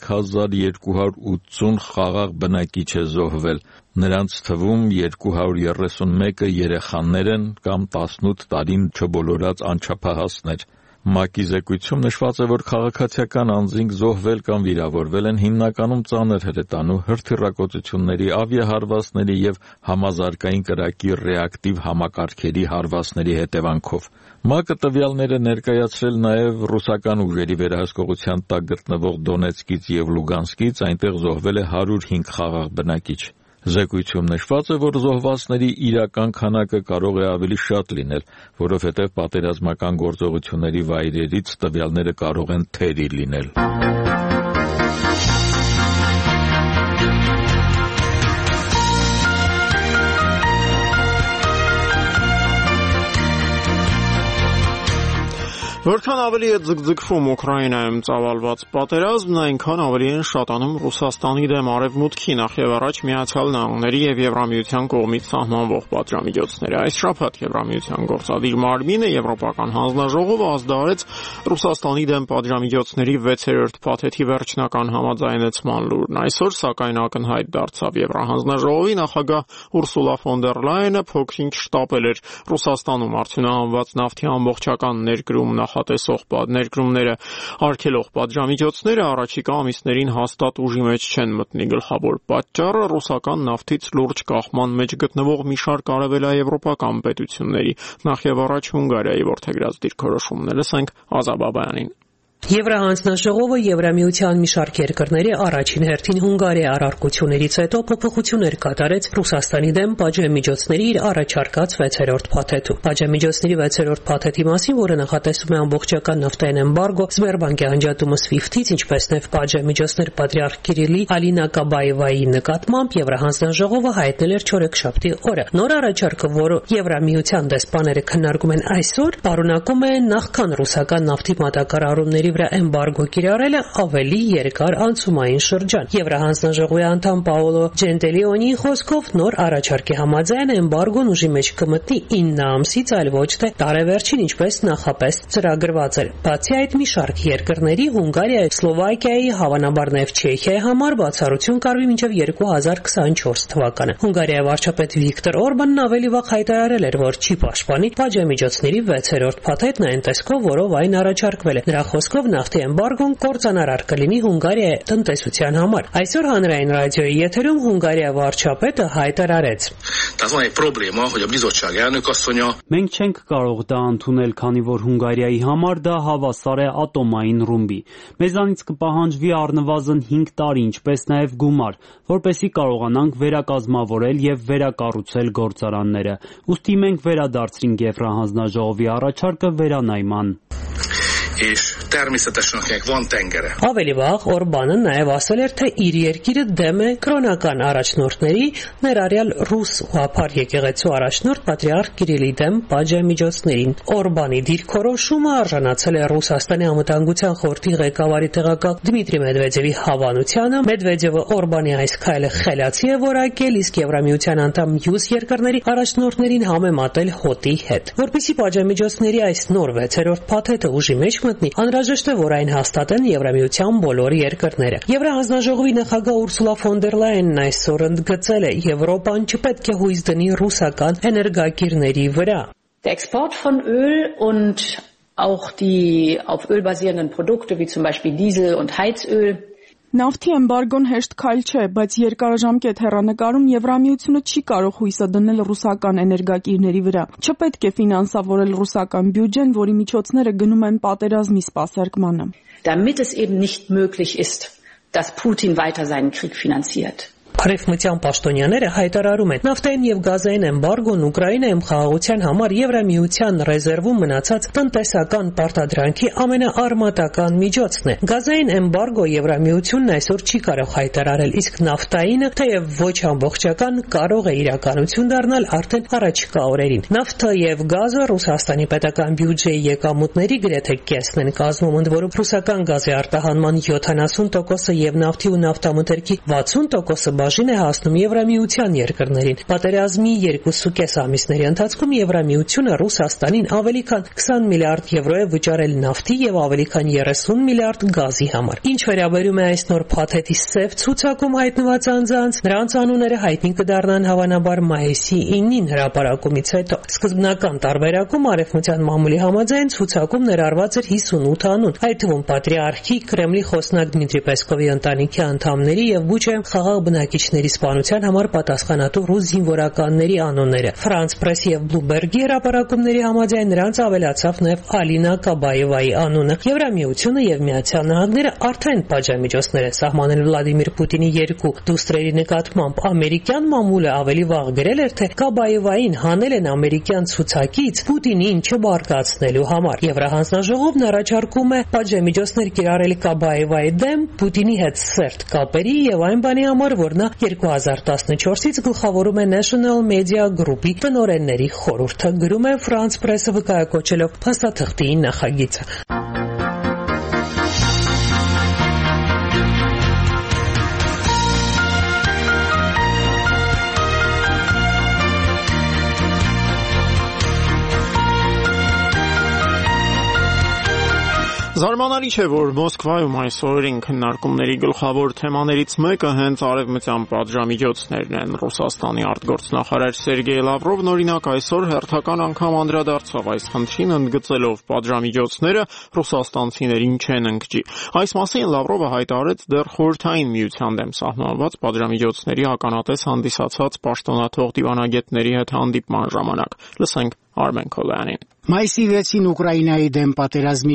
3280 խաղաղ բնակիչ է զոհվել։ Նրանց թվում 231-ը երեխաներ են կամ 18 տարին չբոլորած անչափահասներ։ ՄԱԿ-ի զեկույցում նշված է, որ քաղաքացիական անձինք զոհվել կամ վիրավորվել են հիմնականում ծանր հրետանու, հրթիռակոծությունների, ավիահարվածների եւ համազարգային կրակի ռեակտիվ համակարգերի հարվածների հետևանքով։ ՄԱԿ-ը տվյալները ներկայացրել նաեւ ռուսական ուժերի վերահսկողության տակ գտնվող Դոնեցկից եւ Լուգանսկից, այնտեղ զոհվել է 105 խաղաղ բնակիչ։ Զեկույցում նշված է, որ զոհվածների իրական քանակը կարող է ավելի շատ լինել, որովհետև պատերազմական գործողությունների վայրերից տվյալները կարող են թերի լինել։ Որքան ավելի է ձգձգվում Ուկրաինայում ծավալված պատերազմն, այնքան ավելի են շատանում Ռուսաստանի դեմ Արևմուտքի, նախ եւ առաջ Միացյալ Նահանգների եւ Եվրամիության կողմից սահմանվող պատժամիջոցները։ Այս շաբաթ Եվրամիության գործադիր մարմինը Եվրոպական հանձնաժողովը ազդարարեց Ռուսաստանի դեմ պատժամիջոցների 6-րդ փաթեթի վերջնական համաձայնեցման լուրն։ Այսօր, սակայն, ակնհայտ դարձավ Եվրահանձնաժողովի նախագահ Ուրսուլա ֆոն դեր Լայենը փոքրինչ շտապել էր Ռուսաստանում արդյունահանված նավթի ամբողջական ներկրումները արգելող պատժամիջոցները առաջիկա ամիսներին հաստատ ուժի մեջ չեն մտնի։ Գլխավոր պատճառը ռուսական նավթից լուրջ կախման մեջ գտնվող մի շարք արևելաեվրոպական պետությունների, նախ եւ առաջ Հունգարիայի որդեգրած դիրքորոշումն է։ Լսենք Ազա Բաբայանին։ Եվրահանձնաժողովը Եվրամիության մի շարք երկրների առաջին հերթին Հունգարիայի առարկություններից հետո փոփոխություններ կատարեց Ռուսաստանի դեմ պատժամիջոցների իր առաջարկած 6-րդ փաթեթում։ Պատժամիջոցների 6-րդ փաթեթի մասին, որը նախատեսում է ամբողջական նավթային էմբարգո, Սբերբանկի անջատումը SWIFT-ից, ինչպես նաև պատժամիջոցներ պատրիարխ Կիրիլի Ալինա Կաբաևայի նկատմամբ, Եվրահանձնաժողովը հայտնել էր չորեքշաբթի օրը։ Նոր առաջարկը, որը Եվրամիության դեսպաները քննարկում են այսօր, պարունակում է նախքան ռուսական նավթի մատակարարումների վրա էմբարգո կիրառելը ավելի երկար անցումային շրջան։ Եվրահանձնաժողովի անդամ Պաոլո Ջենտելիոնի խոսքով նոր առաջարկի համաձայն էմբարգոն ուժի մեջ կմտնի 9 ամսից, այլ ոչ թե տարեվերջին, ինչպես նախապես ծրագրված էր։ Բացի այդ, մի շարք երկրների Հունգարիայի, Սլովակիայի, հավանաբար նաև Չեխիայի համար բացառություն կարվի մինչև 2024 թվականը։ Հունգարիայի վարչապետ Վիկտոր Օրբանն ավելի վաղ հայտարարել էր, որ չի պաշտպանի պատժամիջոցների 6-րդ փաթեթն այն տեսքով, որով այն առաջարկվել է։ Նրա խոսքով նավթի էմբարգոն կործանարար կլինի Հունգարիայի տնտեսության համար։ Այսօր հանրային ռադիոյի եթերում Հունգարիայի վարչապետը հայտարարեց. Մենք չենք կարող դա ընդունել, քանի որ Հունգարիայի համար դա հավասար է ատոմային ռումբի։ Մեզանից կպահանջվի առնվազն 5 տարի, ինչպես նաև գումար, որպեսզի կարողանանք վերակազմավորել եւ վերակառուցել գործարանները։ Ուստի մենք վերադարձրինք Եվրահանձնաժողովի առաջարկը վերանայման։ Ավելի վաղ Օրբանը նաև ասել էր, թե իր երկիրը դեմ է կրոնական առաջնորդների, ներառյալ ռուս ուղղափառ եկեղեցու առաջնորդ պատրիարխ Կիրիլի դեմ պատժամիջոցներին։ Օրբանի դիրքորոշումը արժանացել է Ռուսաստանի անվտանգության խորհրդի ղեկավարի տեղակալ Դմիտրի Մեդվեդևի հավանությանը։ Մեդվեդևը Օրբանի այս քայլը խելացի է որակել, իսկ Եվրամիության անդամ մյուս երկրների առաջնորդներին համեմատել հոտի հետ։ Որպեսզի պատժամիջոցների այս նոր 6-րդ փաթեթը ուժի մեջ մտնի, անհրաժեշտ է, որ այն հաստատեն Եվրամիության բոլոր երկրները։ Եվրահանձնաժողովի նախագահ Ուրսուլա ֆոն դեր Լայենն այսօր ընդգծել է, Եվրոպան չպետք է հույս դնի ռուսական էներգակիրների վրա։ Der Export von Öl und auch die auf Öl basierenden Produkte wie zum Beispiel Diesel und Heizöl Նավթի էմբարգոն հեշտ քայլ չէ, բայց երկարաժամկետ հեռանկարում Եվրամիությունը չի կարող հույսը դնել ռուսական էներգակիրների վրա։ Չպետք է ֆինանսավորել ռուսական բյուջեն, որի միջոցները գնում են պատերազմի սպասարկմանը։ Damit es eben nicht möglich ist, dass Putin weiter seinen Krieg finanziert. Արևմտյան պաշտոնյաները հայտարարում են, նավթային եւ գազային էմբարգոն Ուկրաինայում խաղաղության համար Եվրամիության ռեզերվում մնացած տնտեսական պարտադրանքի ամենաարմատական միջոցն է։ Գազային էմբարգո Եվրամիությունն այսօր չի կարող հայտարարել, իսկ նավթայինը, թեև ոչ ամբողջական, կարող է իրականություն դառնալ արդեն առաջիկա օրերին։ Նավթը եւ գազը Ռուսաստանի պետական բյուջեի եկամուտների գրեթե կեսն են կազմում, ընդ որում ռուսական գազի արտահանման 70%-ը եւ նավթի ու նավթամթերքի 60%-ը բաժին է հասնում Եվրամիության երկրներին։ Պատերազմի 2.5 ամիսների ընթացքում Եվրամիությունը Ռուսաստանին ավելի քան 20 միլիարդ եվրո է վճարել նավթի եւ ավելի քան 30 միլիարդ գազի համար։ Ինչ վերաբերում է այս նոր փաթեթի սև ցուցակում հայտնված անձանց, նրանց անունները հայտնի կդառնան հավանաբար մայիսի 9-ին հրապարակումից հետո։ Սկզբնական տարբերակում արևմտյան մամուլի համաձայն ցուցակում ներառված էր 58 անուն, այդ թվում պատրիարխի, Կրեմլի խոսնակ Դմիտրի Պեսկովի ընտանիքի անդամների եւ Բուչայում խաղաղ բնակիչների սպանության համար պատասխանատու ռուս զինվորականների անունները։ Ֆրանս Պրեսի եւ Բլումբերգի հրապարակումների համաձայն նրանց ավելացավ նաեւ Ալինա Կաբաևայի անունը։ Եվրամիությունը եւ Միացյալ Նահանգները արդեն պատժամիջոցներ են սահմանել Վլադիմիր Պուտինի երկու դուստրերի նկատմամբ։ Ամերիկյան մամուլը ավելի վաղ գրել էր, թե Կաբաևային հանել են ամերիկյան ցուցակից Պուտինին չբարկացնելու համար։ Եվրահանձնաժողովն առաջարկում է պատժամիջոցներ կիրառել Կաբաևայի դեմ Պուտինի հետ սերտ կապերի եւ այն բանի համար, որ նա 2014-ից գլխավորում է National Media Group-ի տնօրենների խորհուրդը, գրում է France Press-ը վկայակոչելով փաստաթղթի նախագիծը։ Զարմանալի չէ, որ Մոսկվայում այս օրերին քննարկումների գլխավոր թեմաներից մեկը հենց արևմտյան պատժամիջոցներն են։ Ռուսաստանի արտգործնախարար Սերգեյ Լավրովն օրինակ այսօր հերթական անգամ անդրադարձավ այս խնդրին, ընդգծելով պատժամիջոցները ռուսաստանցիներին չեն ընկճի։ Այս մասին Լավրովը հայտարարեց դեռ Խորհրդային Միության դեմ սահմանված պատժամիջոցների ականատես հանդիսացած պաշտոնաթող դիվանագետների հետ հանդիպման ժամանակ։ Լսենք Արմեն Քոլյանին։ Մայիսի 6-ին Ուկրաինայի դեմ պատերազմի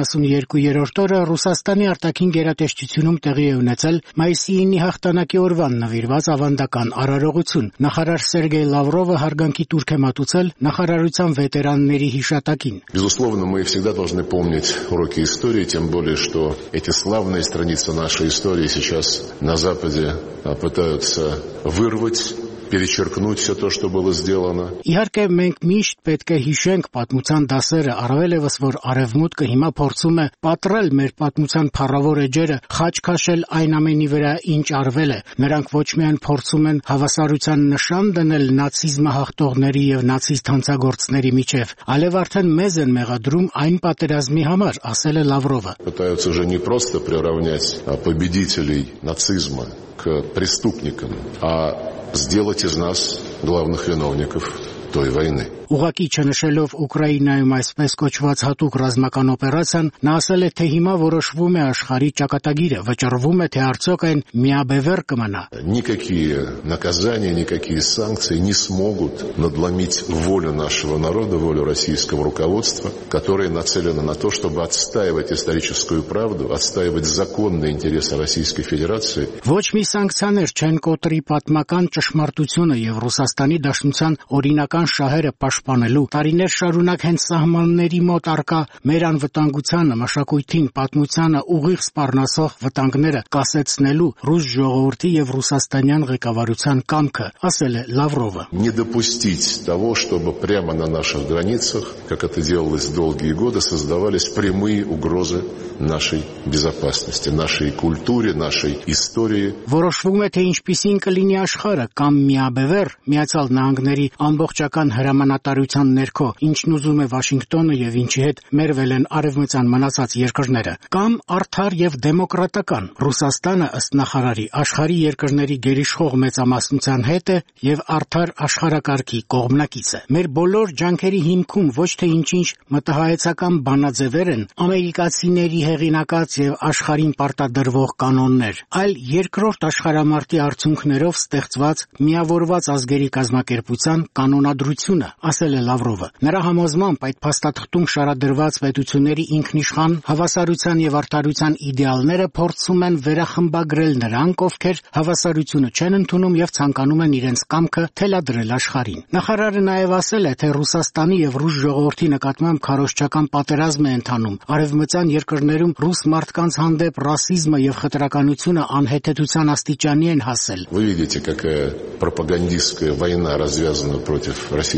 72-րդ օրը Ռուսաստանի արտաքին գերատեսչությունում տեղի է ունեցել մայիսի 9-ի հաղթանակի օրվան նվիրված ավանդական արարողություն։ Նախարար Սերգեյ Լավրովը հարգանքի տուրք է մատուցել նախարարության վետերանների հիշատակին։ Безусловно, мы всегда должны помнить уроки истории, тем более, что эти славные страницы нашей истории сейчас на Западе пытаются вырвать, перечеркнуть все то, что было сделано. Իհարկե մենք միշտ պետք է հիշենք պատմության դասերը, առավել եւս որ արևմուտքը հիմա փորձում է պատռել մեր պատմության փառավոր էջերը, խաչ քաշել այն ամենի վրա, ինչ արվել է։ Նրանք ոչ միայն փորձում են հավասարության նշան դնել նացիզմը հաղթողների եւ նացիստ հանցագործների միջև, այլև արդեն մեզ են մեղադրում այն պատերազմի համար, ասել է Լավրովը։ Пытаются уже не просто приравнять победителей нацизма к преступникам, а сделать из нас главных виновников той войны. Ուղղակի չնշելով Ուկրաինայում այսպես կոչված հատուկ ռազմական օպերացիան, նա ասել է, թե հիմա որոշվում է աշխարհի ճակատագիրը, վճռվում է, թե արդյոք այն միաբևեռ կմնա։ Никакие наказания, никакие санкции не смогут надломить волю нашего народа, волю российского руководства, которое нацелено на то, чтобы отстаивать историческую правду, отстаивать законные интересы Российской Федерации. Ոչ մի սանկցիաներ չեն կոտրի պատմական ճշմարտությունը եւ Ռուսաստանի Դաշնության օրինական շահերը պաշտպանելու։ Տարիներ շարունակ հենց սահմանների մոտ արկա մեր անվտանգությանը, մշակույթին, պատմությանը ուղիղ սպառնասող վտանգները կասեցնելու ռուս ժողովրդի եւ ռուսաստանյան ղեկավարության կամքը, ասել է Լավրովը։ Не допустить того, чтобы прямо на наших границах, как это делалось долгие годы, создавались прямые угрозы нашей безопасности, нашей культуре, нашей истории. Որոշվում է, թե ինչպիսին կլինի աշխարհը կամ միաբևեռ Միացյալ Նահանգների ամբողջական հրամանատարության ներքո, ինչն ուզում է Վաշինգտոնը եւ ինչի հետ մերվել են արևմտյան մնացած երկրները, կամ արդար եւ դեմոկրատական։ Ռուսաստանը ըստ նախարարի աշխարհի երկրների գերիշխող մեծամասնության հետ է եւ արդար աշխարհակարգի կողմնակից է։ Մեր բոլոր ջանքերի հիմքում ոչ թե ինչ-ինչ մտահայեցական բանաձևեր են, ամերիկացիների հեղինակած եւ աշխարհին պարտադրվող կանոններ, այլ երկրորդ աշխարհամարտի արդյունքներով ստեղծված միավորված ազգերի կազմակերպության կանոնադրությունը, ասել է Լավրովը։ Նրա համոզմամբ այդ փաստաթղթում շարադրված պետությունների ինքնիշխան հավասարության եւ արդարության իդեալները փորձում են վերախմբագրել նրանք, ովքեր հավասարությունը չեն ընդունում եւ ցանկանում են իրենց կամքը թելադրել աշխարհին։ Նախարարը նաեւ ասել է, թե Ռուսաստանի եւ ռուս ժողովրդի նկատմամբ քարոզչական պատերազմ է ընթանում։ Արևմտյան երկրներում ռուս մարդկանց հանդեպ ռասիզմը եւ խտրականությունը անհեթեթության աստիճանի են հասել։ Вы видите, какая пропагандистская война развязана против Российской Федерации.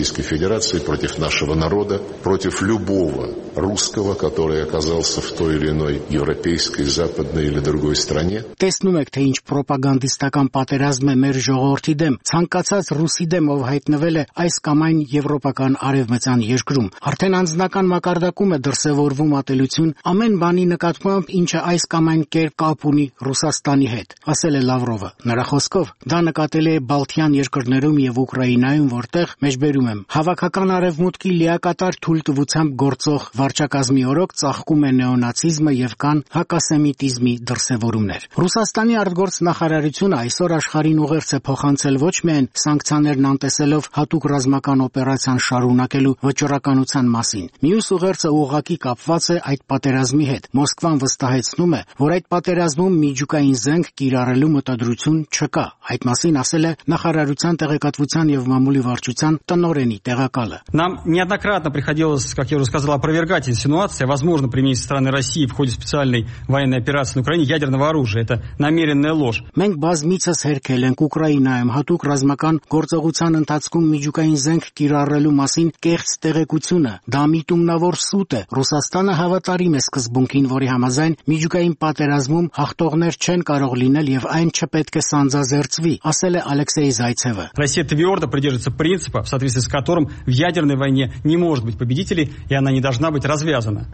Федерации, против нашего народа, против любого русского, который оказался в той или иной европейской, западной или другой стране. Տեսնում եք, թե ինչ պրոպագանդիստական պատերազմ է մեր ժողովրդի դեմ, ցանկացած ռուսի դեմ, ով հայտնվել է այս կամ այն եվրոպական արևմտյան երկրում։ Արդեն անձնական մակարդակում է դրսևորվում ատելություն ամեն բանի նկատմամբ, ինչը այս կամ այն կերպ կապ ունի Ռուսաստանի հետ, ասել է Լավրովը։ Նրա խոսքով դա նկատելի է Բալթյան երկրներում եւ Ուկրաինայում, որտեղ, մեջբերում եմ, հավաքական արևմուտքի լիակատար թույլտվությամբ գործող վարչակազմի օրոք ծաղկում է նեոնացիզմը եւ կան հակասեմիտիզմի դրսևորումներ։ Ռուսաստանի արտգործ նախարարությունը այսօր աշխարհին ուղերձ է փոխանցել ոչ միայն սանկցիաներն անտեսելով հատուկ ռազմական օպերացիան շարունակելու վճռականության մասին։ Մյուս ուղերձը ուղղակի կապված է այդ պատերազմի հետ։ Մոսկվան վստահեցնում է, որ այդ պատերազմում միջուկային զենք կիրառելու մտադրություն չկա։ Այդ մասին ասել է նախարարության տեղեկատվության եւ մամուլի վարչության տնօրենի տեղակալը։ Нам неоднократно приходилось, как я уже сказал, опровергать инсинуации о возможном применении со стороны России в ходе специальной военной операции на Украине ядерного оружия. Это намеренная ложь. Մենք բազմիցս հերքել ենք Ուկրաինայում հատուկ ռազմական գործողության ընթացքում միջուկային զենք կիրառելու մասին կեղծ տեղեկությունը։ Դա միտումնավոր սուտ է։ Ռուսաստանը հավատարիմ է սկզբունքին, որի համաձայն միջուկային պատերազմում հաղթողներ չեն կարող լինել եւ այն չպետք է սանձազերծվի, ասել է Ալեքսեյ Զայցևը։ Россия твердо придерживается принципа, в соответствии с которым в ядерной войне не может быть победителей, и она не должна быть развязана.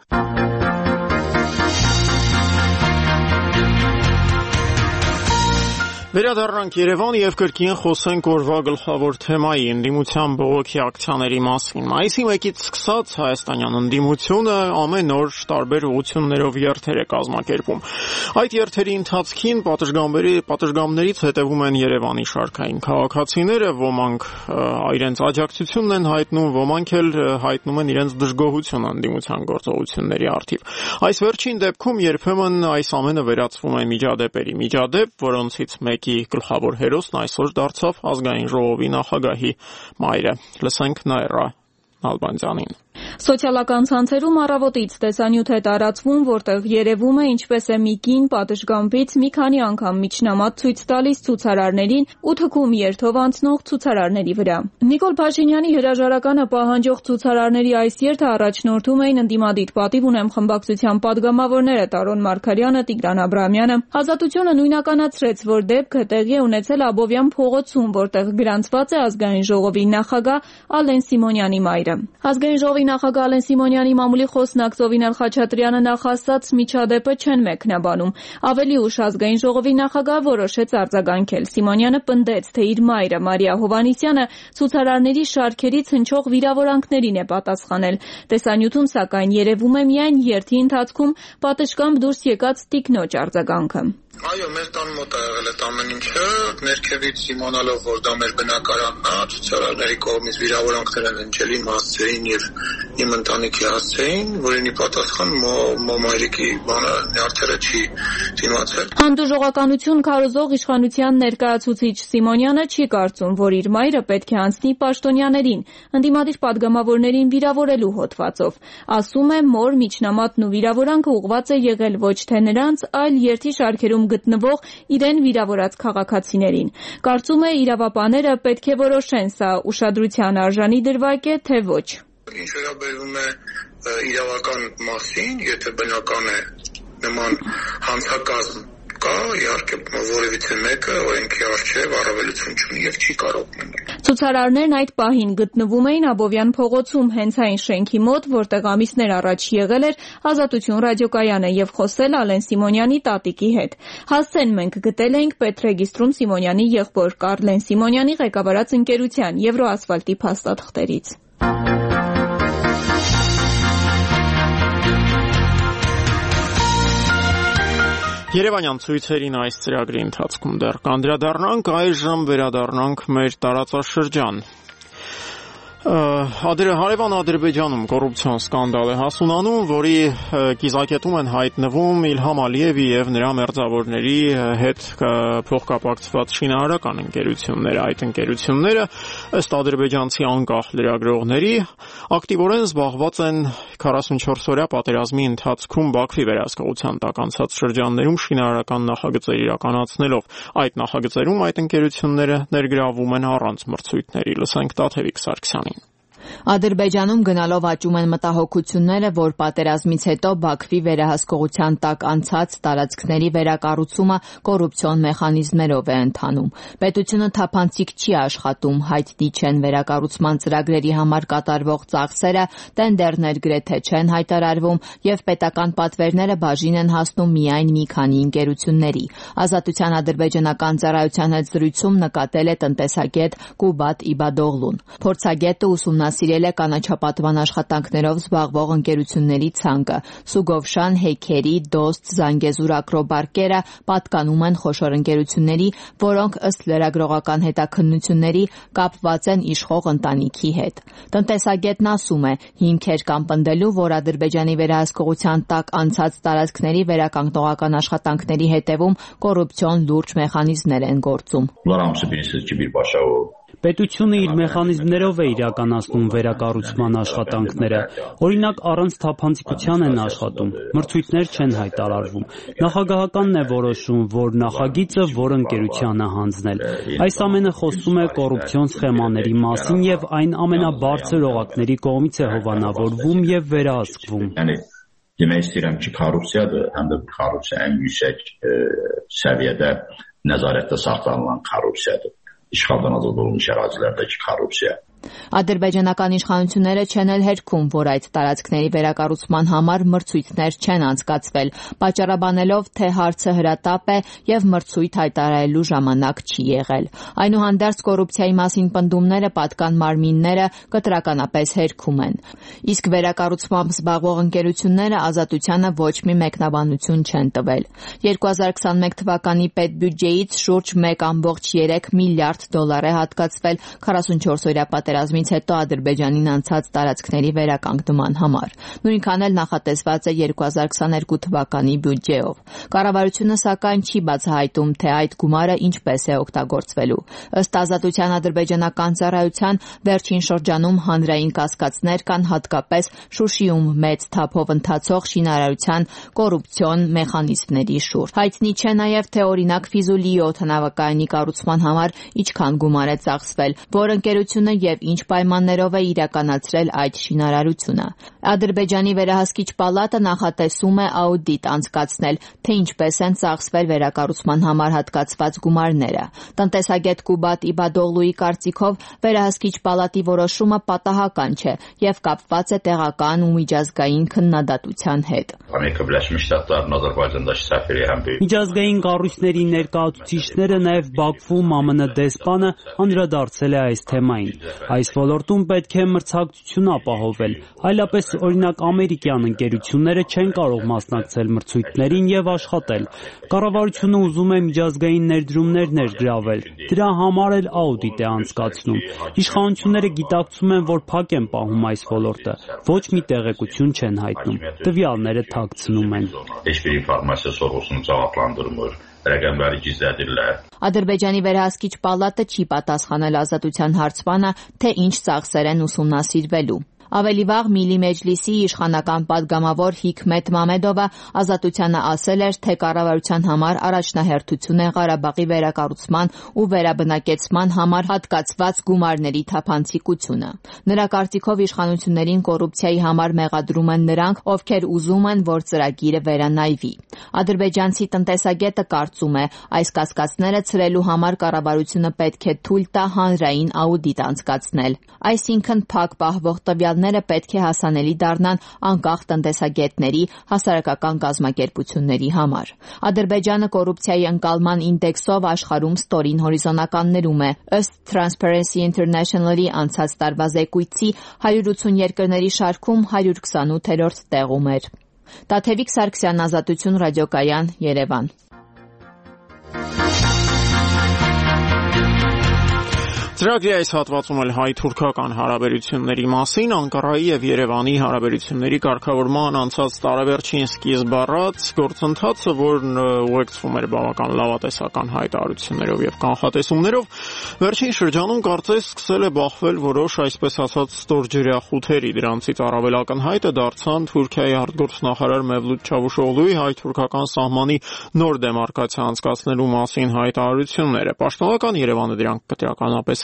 Վերադառնանք Երևան եւ կրկին խոսենք օրվա գլխավոր թեմայի ընդդիմության բողոքի ակցիաների մասին։ Մայիսի 1-ից սկսած հայաստանյան ընդդիմությունը ամեն օր տարբեր ուղղություններով երթեր է կազմակերպում։ Այդ երթերի ընթացքին պատշգամբներից հետևում են Երևանի շարքային քաղաքացիները, ոմանք իրենց աջակցությունն են հայտնում, ոմանք էլ հայտնում են իրենց դժգոհությունը ընդդիմության գործողությունների առթիվ։ Այս վերջին դեպքում երբեմն այս ամենը վերածվում է միջադեպերի, որոնցից մեկի գլխավոր հերոսն այսօր դարձավ ազգային ժողովի նախագահի մայրը։ Լսենք Նաիրա Նալբանդյանին։ Սոցիալական ցանցերում առավոտից տեսանյութ է տարածվում, որտեղ երևում է ինչպես է մի կին պատշգամբից մի քանի անգամ միջնամատ ցույց տալիս ցուցարարներին ու թքում երթով անցնող ցուցարարների վրա։ Նիկոլ Փաշինյանի հրաժարականը պահանջող ցուցարարների այս երթը առաջնորդում էին ընդդիմադիր պատիվ ունեմ խմբակցության падգամավորները Տարոն Մարգարյանը, Տիգրան Աբրահամյանը։ Ազատությունը նույնականացրեց, որ դեպքը տեղի է ունեցել Աբովյան փողոցում, որտեղ գրանցված է ազգային ժողովի նախագահ Ալեն Սիմոնյանի մայրը։ Ազգային ժողովի նախագահ Ալեն Սիմոնյանի մամուլի խոսնակ Զովինար Խաչատրյանը նախասած միջադեպը չեն մեկնաբանում։ Ավելի ուշ ազգային ժողովի նախագահը որոշեց արձագանքել։ Սիմոնյանը պնդեց, թե իր մայրը Մարիա Հովհաննիսյանը ցուցարարների շարքերից հնչող վիրավորանքներին է պատասխանել։ Տեսանյութում սակայն երևում է միայն երթի ընթացքում պատշգամբ դուրս եկած տիկնոջ արձագանքը։ Այո, մեր տան մոտ ա եղել այդ ամեն ինչը, ներքևից իմանալով, որ դա մեր բնակարանն է, ցուցարարների կողմից վիրավորանքներ են հնչել իմ հասցեին եւ իմ ընտանիքի հասցեին, որին ի պատասխան մայրիկի նյարդերը չի դիմացել։ Հանդուրժողականություն քարոզող իշխանության ներկայացուցիչ Սիմոնյանը չի կարծում, որ իր մայրը պետք է անցնի պաշտոնյաներին, ընդդիմադիր падգամավորներին վիրավորելու հոդվածով։ Ասում է, մոր միջնամատն ու վիրավորանքը ուղղված է եղել ոչ թե նրանց, այլ երթի շարքերում գտնվող իրեն վիրավորած քաղաքացիներին։ Կարծում է, իրավապանները պետք է որոշեն, սա ուշադրության արժանի դրվագ է, թե ոչ։ Ինչ վերաբերում է իրավական մասին, եթե բնական է նման հանցակազմ կա, իհարկե որևիցե մեկը օրենքի առջև առավելություն չունի եւ չի կարող մնալ։ Ցուցարարներն այդ պահին գտնվում էին Աբովյան փողոցում, հենց այն շենքի մոտ, որտեղ ամիսներ առաջ եղել էր Ազատություն ռադիոկայանը եւ խոսել Ալեն Սիմոնյանի տատիկի հետ։ Հասցեն մենք գտել էինք պետրեգիստրում Սիմոնյանի եղբոր Կարլեն Սիմոնյանի ղեկավարած ընկերության Եվրոասֆալտի փաստաթղթերից։ Երևանյան ցույցերին այս ծրագրի ընթացքում դեռ կանդրադառնանք, այժմ վերադառնանք մեր տարածաշրջան։ Հարևան Ադրբեջանում կոռուպցիոն սկանդալ է հասունանում, որի կիզակետում են հայտնվում Իլհամ Ալիևի եւ նրա մերձավորների հետ փոխկապակցված շինարարական ընկերությունները։ Այդ ընկերությունները, ըստ ադրբեջանցի անկախ լրագրողների, ակտիվորեն զբաղված են 44-օրյա պատերազմի ընթացքում Բաքվի վերահսկողության տակ անցած շրջաններում շինարարական նախագծեր իրականացնելով։ Այդ նախագծերում այդ ընկերությունները ներգրավում են առանց մրցույթների։ Լսենք Տաթևիկ Սարգսյանին։ Ադրբեջանում գնալով աճում են մտահոգությունները, որ պատերազմից հետո Բաքվի վերահսկողության տակ անցած տարածքների վերակառուցումը կոռուպցիոն մեխանիզմներով է ընթանում։ Պետությունը թափանցիկ չի աշխատում, հայտնի չեն վերակառուցման ծրագրերի համար կատարվող ծախսերը, տենդերներ գրեթե չեն հայտարարվում եւ պետական պատվերները բաժին են հասնում միայն մի քանի ընկերությունների։ Ազատության ադրբեջանական ծառայության հետ զրույցում նկատել է տնտեսագետ Կուբատ Իբադօղլուն։ Փորձագետը ուսումնասիրել է կանաչապատման աշխատանքներով զբաղվող ընկերությունների ցանկը։ Սուգովշան, Հեքերի, Դոստ, Զանգեզուր ակրոբարկերը պատկանում են խոշոր ընկերությունների, որոնք ըստ լրագրողական հետաքննությունների կապված են իշխող ընտանիքի հետ։ Տնտեսագետն ասում է, հիմքեր կան պնդելու, որ Ադրբեջանի վերահսկողության տակ անցած տարածքների վերականգնողական աշխատանքների հետևում կոռուպցիոն լուրջ մեխանիզմներ են գործում։ Պետությունը իր մեխանիզմներով է իրականացնում վերակառուցման աշխատանքները։ Օրինակ, առանց թափանցիկության են աշխատում, մրցույթներ չեն հայտարարվում։ Նախագահականն է որոշում, որ նախագիծը որ ընկերությանը հանձնել։ Այս ամենը խոսում է կոռուպցիոն սխեմաների մասին եւ այն ամենաբարձր օղակների կողմից է հովանավորվում եւ վերահսկվում։ Deməyistirəm ki, korrupsiyadır, həm də bu korrupsiya ən yüksək səviyyədə nəzarətdə saxlanılan korrupsiyadır. İşğaldan azad olunmuş ərazilərdəki korrupsiya. Ադրբեջանական իշխանությունները չեն էլ հերքում, որ այդ տարածքների վերակառուցման համար մրցույթներ չեն անցկացվել, պատճառաբանելով, թե հարցը հրատապ է եւ մրցույթ հայտարարելու ժամանակ չի եղել։ Այնուհանդերձ կոռուպցիայի մասին պնդումները պատկան մարմինները կտրականապես հերքում են։ Իսկ վերակառուցմամբ զբաղվող ընկերությունները Ազատությանը ոչ մի մեկնաբանություն չեն տվել։ 2021 թվականի պետբյուջեից շուրջ 1.3 միլիարդ դոլար է հատկացվել 44-օրյա պատերազմից հետո Ադրբեջանին անցած տարածքների վերականգնման համար։ Նույնքան էլ նախատեսված է 2022 թվականի բյուջեով։ Կառավարությունը սակայն չի բացահայտում, թե այդ գումարը ինչպես է օգտագործվելու։ Ըստ Ազատության ադրբեջանական ծառայության վերջին շրջանում հանրային կասկածներ կան հատկապես Շուշիում մեծ թափով ընթացող շինարարության կոռուպցիոն մեխանիզմների շուրջ։ Հայտնի չէ նաև, թե օրինակ Ֆիզուլիի օդանավակայանի կառուցման համար ինչքան գումար է ծախսվել, որ ընկերությունը եւ ինչ պայմաններով է իրականացրել այդ շինարարությունը։ Ադրբեջանի վերահսկիչ պալատը նախատեսում է աուդիտ անցկացնել, թե ինչպես են ծախսվել վերակառուցման համար հատկացված գումարները։ Տնտեսագետ Կուբատ Իբադօղլուի կարծիքով վերահսկիչ պալատի որոշումը պատահական չէ եւ կապված է տեղական ու միջազգային քննադատության հետ։ Միջազգային կառույցների ներկայացուցիչները նաև Բաքվում ԱՄՆ դեսպանը անդրադարձել է այս թեմային։ Այս ոլորտում պետք է մրցակցություն ապահովել, այլապես օրինակ ամերիկյան ընկերությունները չեն կարող մասնակցել մրցույթներին եւ աշխատել։ Կառավարությունը ուզում է միջազգային ներդրումներ ներգրավել, դրա համար էլ աուդիտ է անցկացնում։ Իշխանությունները գիտակցում են, որ փակ են պահում այս ոլորտը, ոչ մի տեղեկություն չեն հայտնում, տվյալները թաքցնում են։ Ադրբեջանի վերահսկիչ պալատը չի պատասխանել Ազատության հարցմանը, թե ինչ ծախսեր են ուսումնասիրվելու։ Ավելի վաղ Միլի Մեջլիսի իշխանական պատգամավոր Հիքմետ Մամեդովը Ազատությանը ասել էր, թե կառավարության համար առաջնահերթություն է Ղարաբաղի վերակառուցման ու վերաբնակեցման համար հատկացված գումարների թափանցիկությունը։ Նրա կարծիքով իշխանություններին կոռուպցիայի համար մեղադրում են նրանք, ովքեր ուզում են, որ ծրագիրը վերանայվի։ Ադրբեջանցի տնտեսագետը կարծում է, այս կասկածները ցրելու համար կառավարությունը պետք է թույլ տա հանրային աուդիտ անցկացնել։ Այսինքն փակ պահվող տվյալները պետք է հասանելի դառնան անկախ տնտեսագետների, հասարակական կազմակերպությունների համար։ Ադրբեջանը կոռուպցիայի ընկալման ինդեքսով աշխարհում ստորին հորիզոնականներում է։ Ըստ Transparency International-ի անցած տարվա զեկույցի 180 երկրների շարքում 128-րդ տեղում էր։ Տաթևիկ Սարգսյան, Ազատություն ռադիոկայան, Երևան։ Ծրագրի այս հատվածում էլ հայ-թուրքական հարաբերությունների մասին Անկարայի եւ Երևանի հարաբերությունների կարգավորման անցած տարեվերջին սկիզբ առած գործընթացը, որն ուղեկցվում էր բավական լավատեսական հայտարարություններով եւ կանխատեսումներով, վերջին շրջանում կարծես սկսել է բախվել որոշ, այսպես ասած, ստորջրյա խութերի։ Դրանցից առավել ակնհայտը դարձան Թուրքիայի արտգործնախարար Մևլութ Չավուշօղլուի հայ-թուրքական սահմանի նոր դեմարկացիա անցկացնելու մասին հայտարարությունները։ Պաշտոնական Երևանը դրանք կտրականապես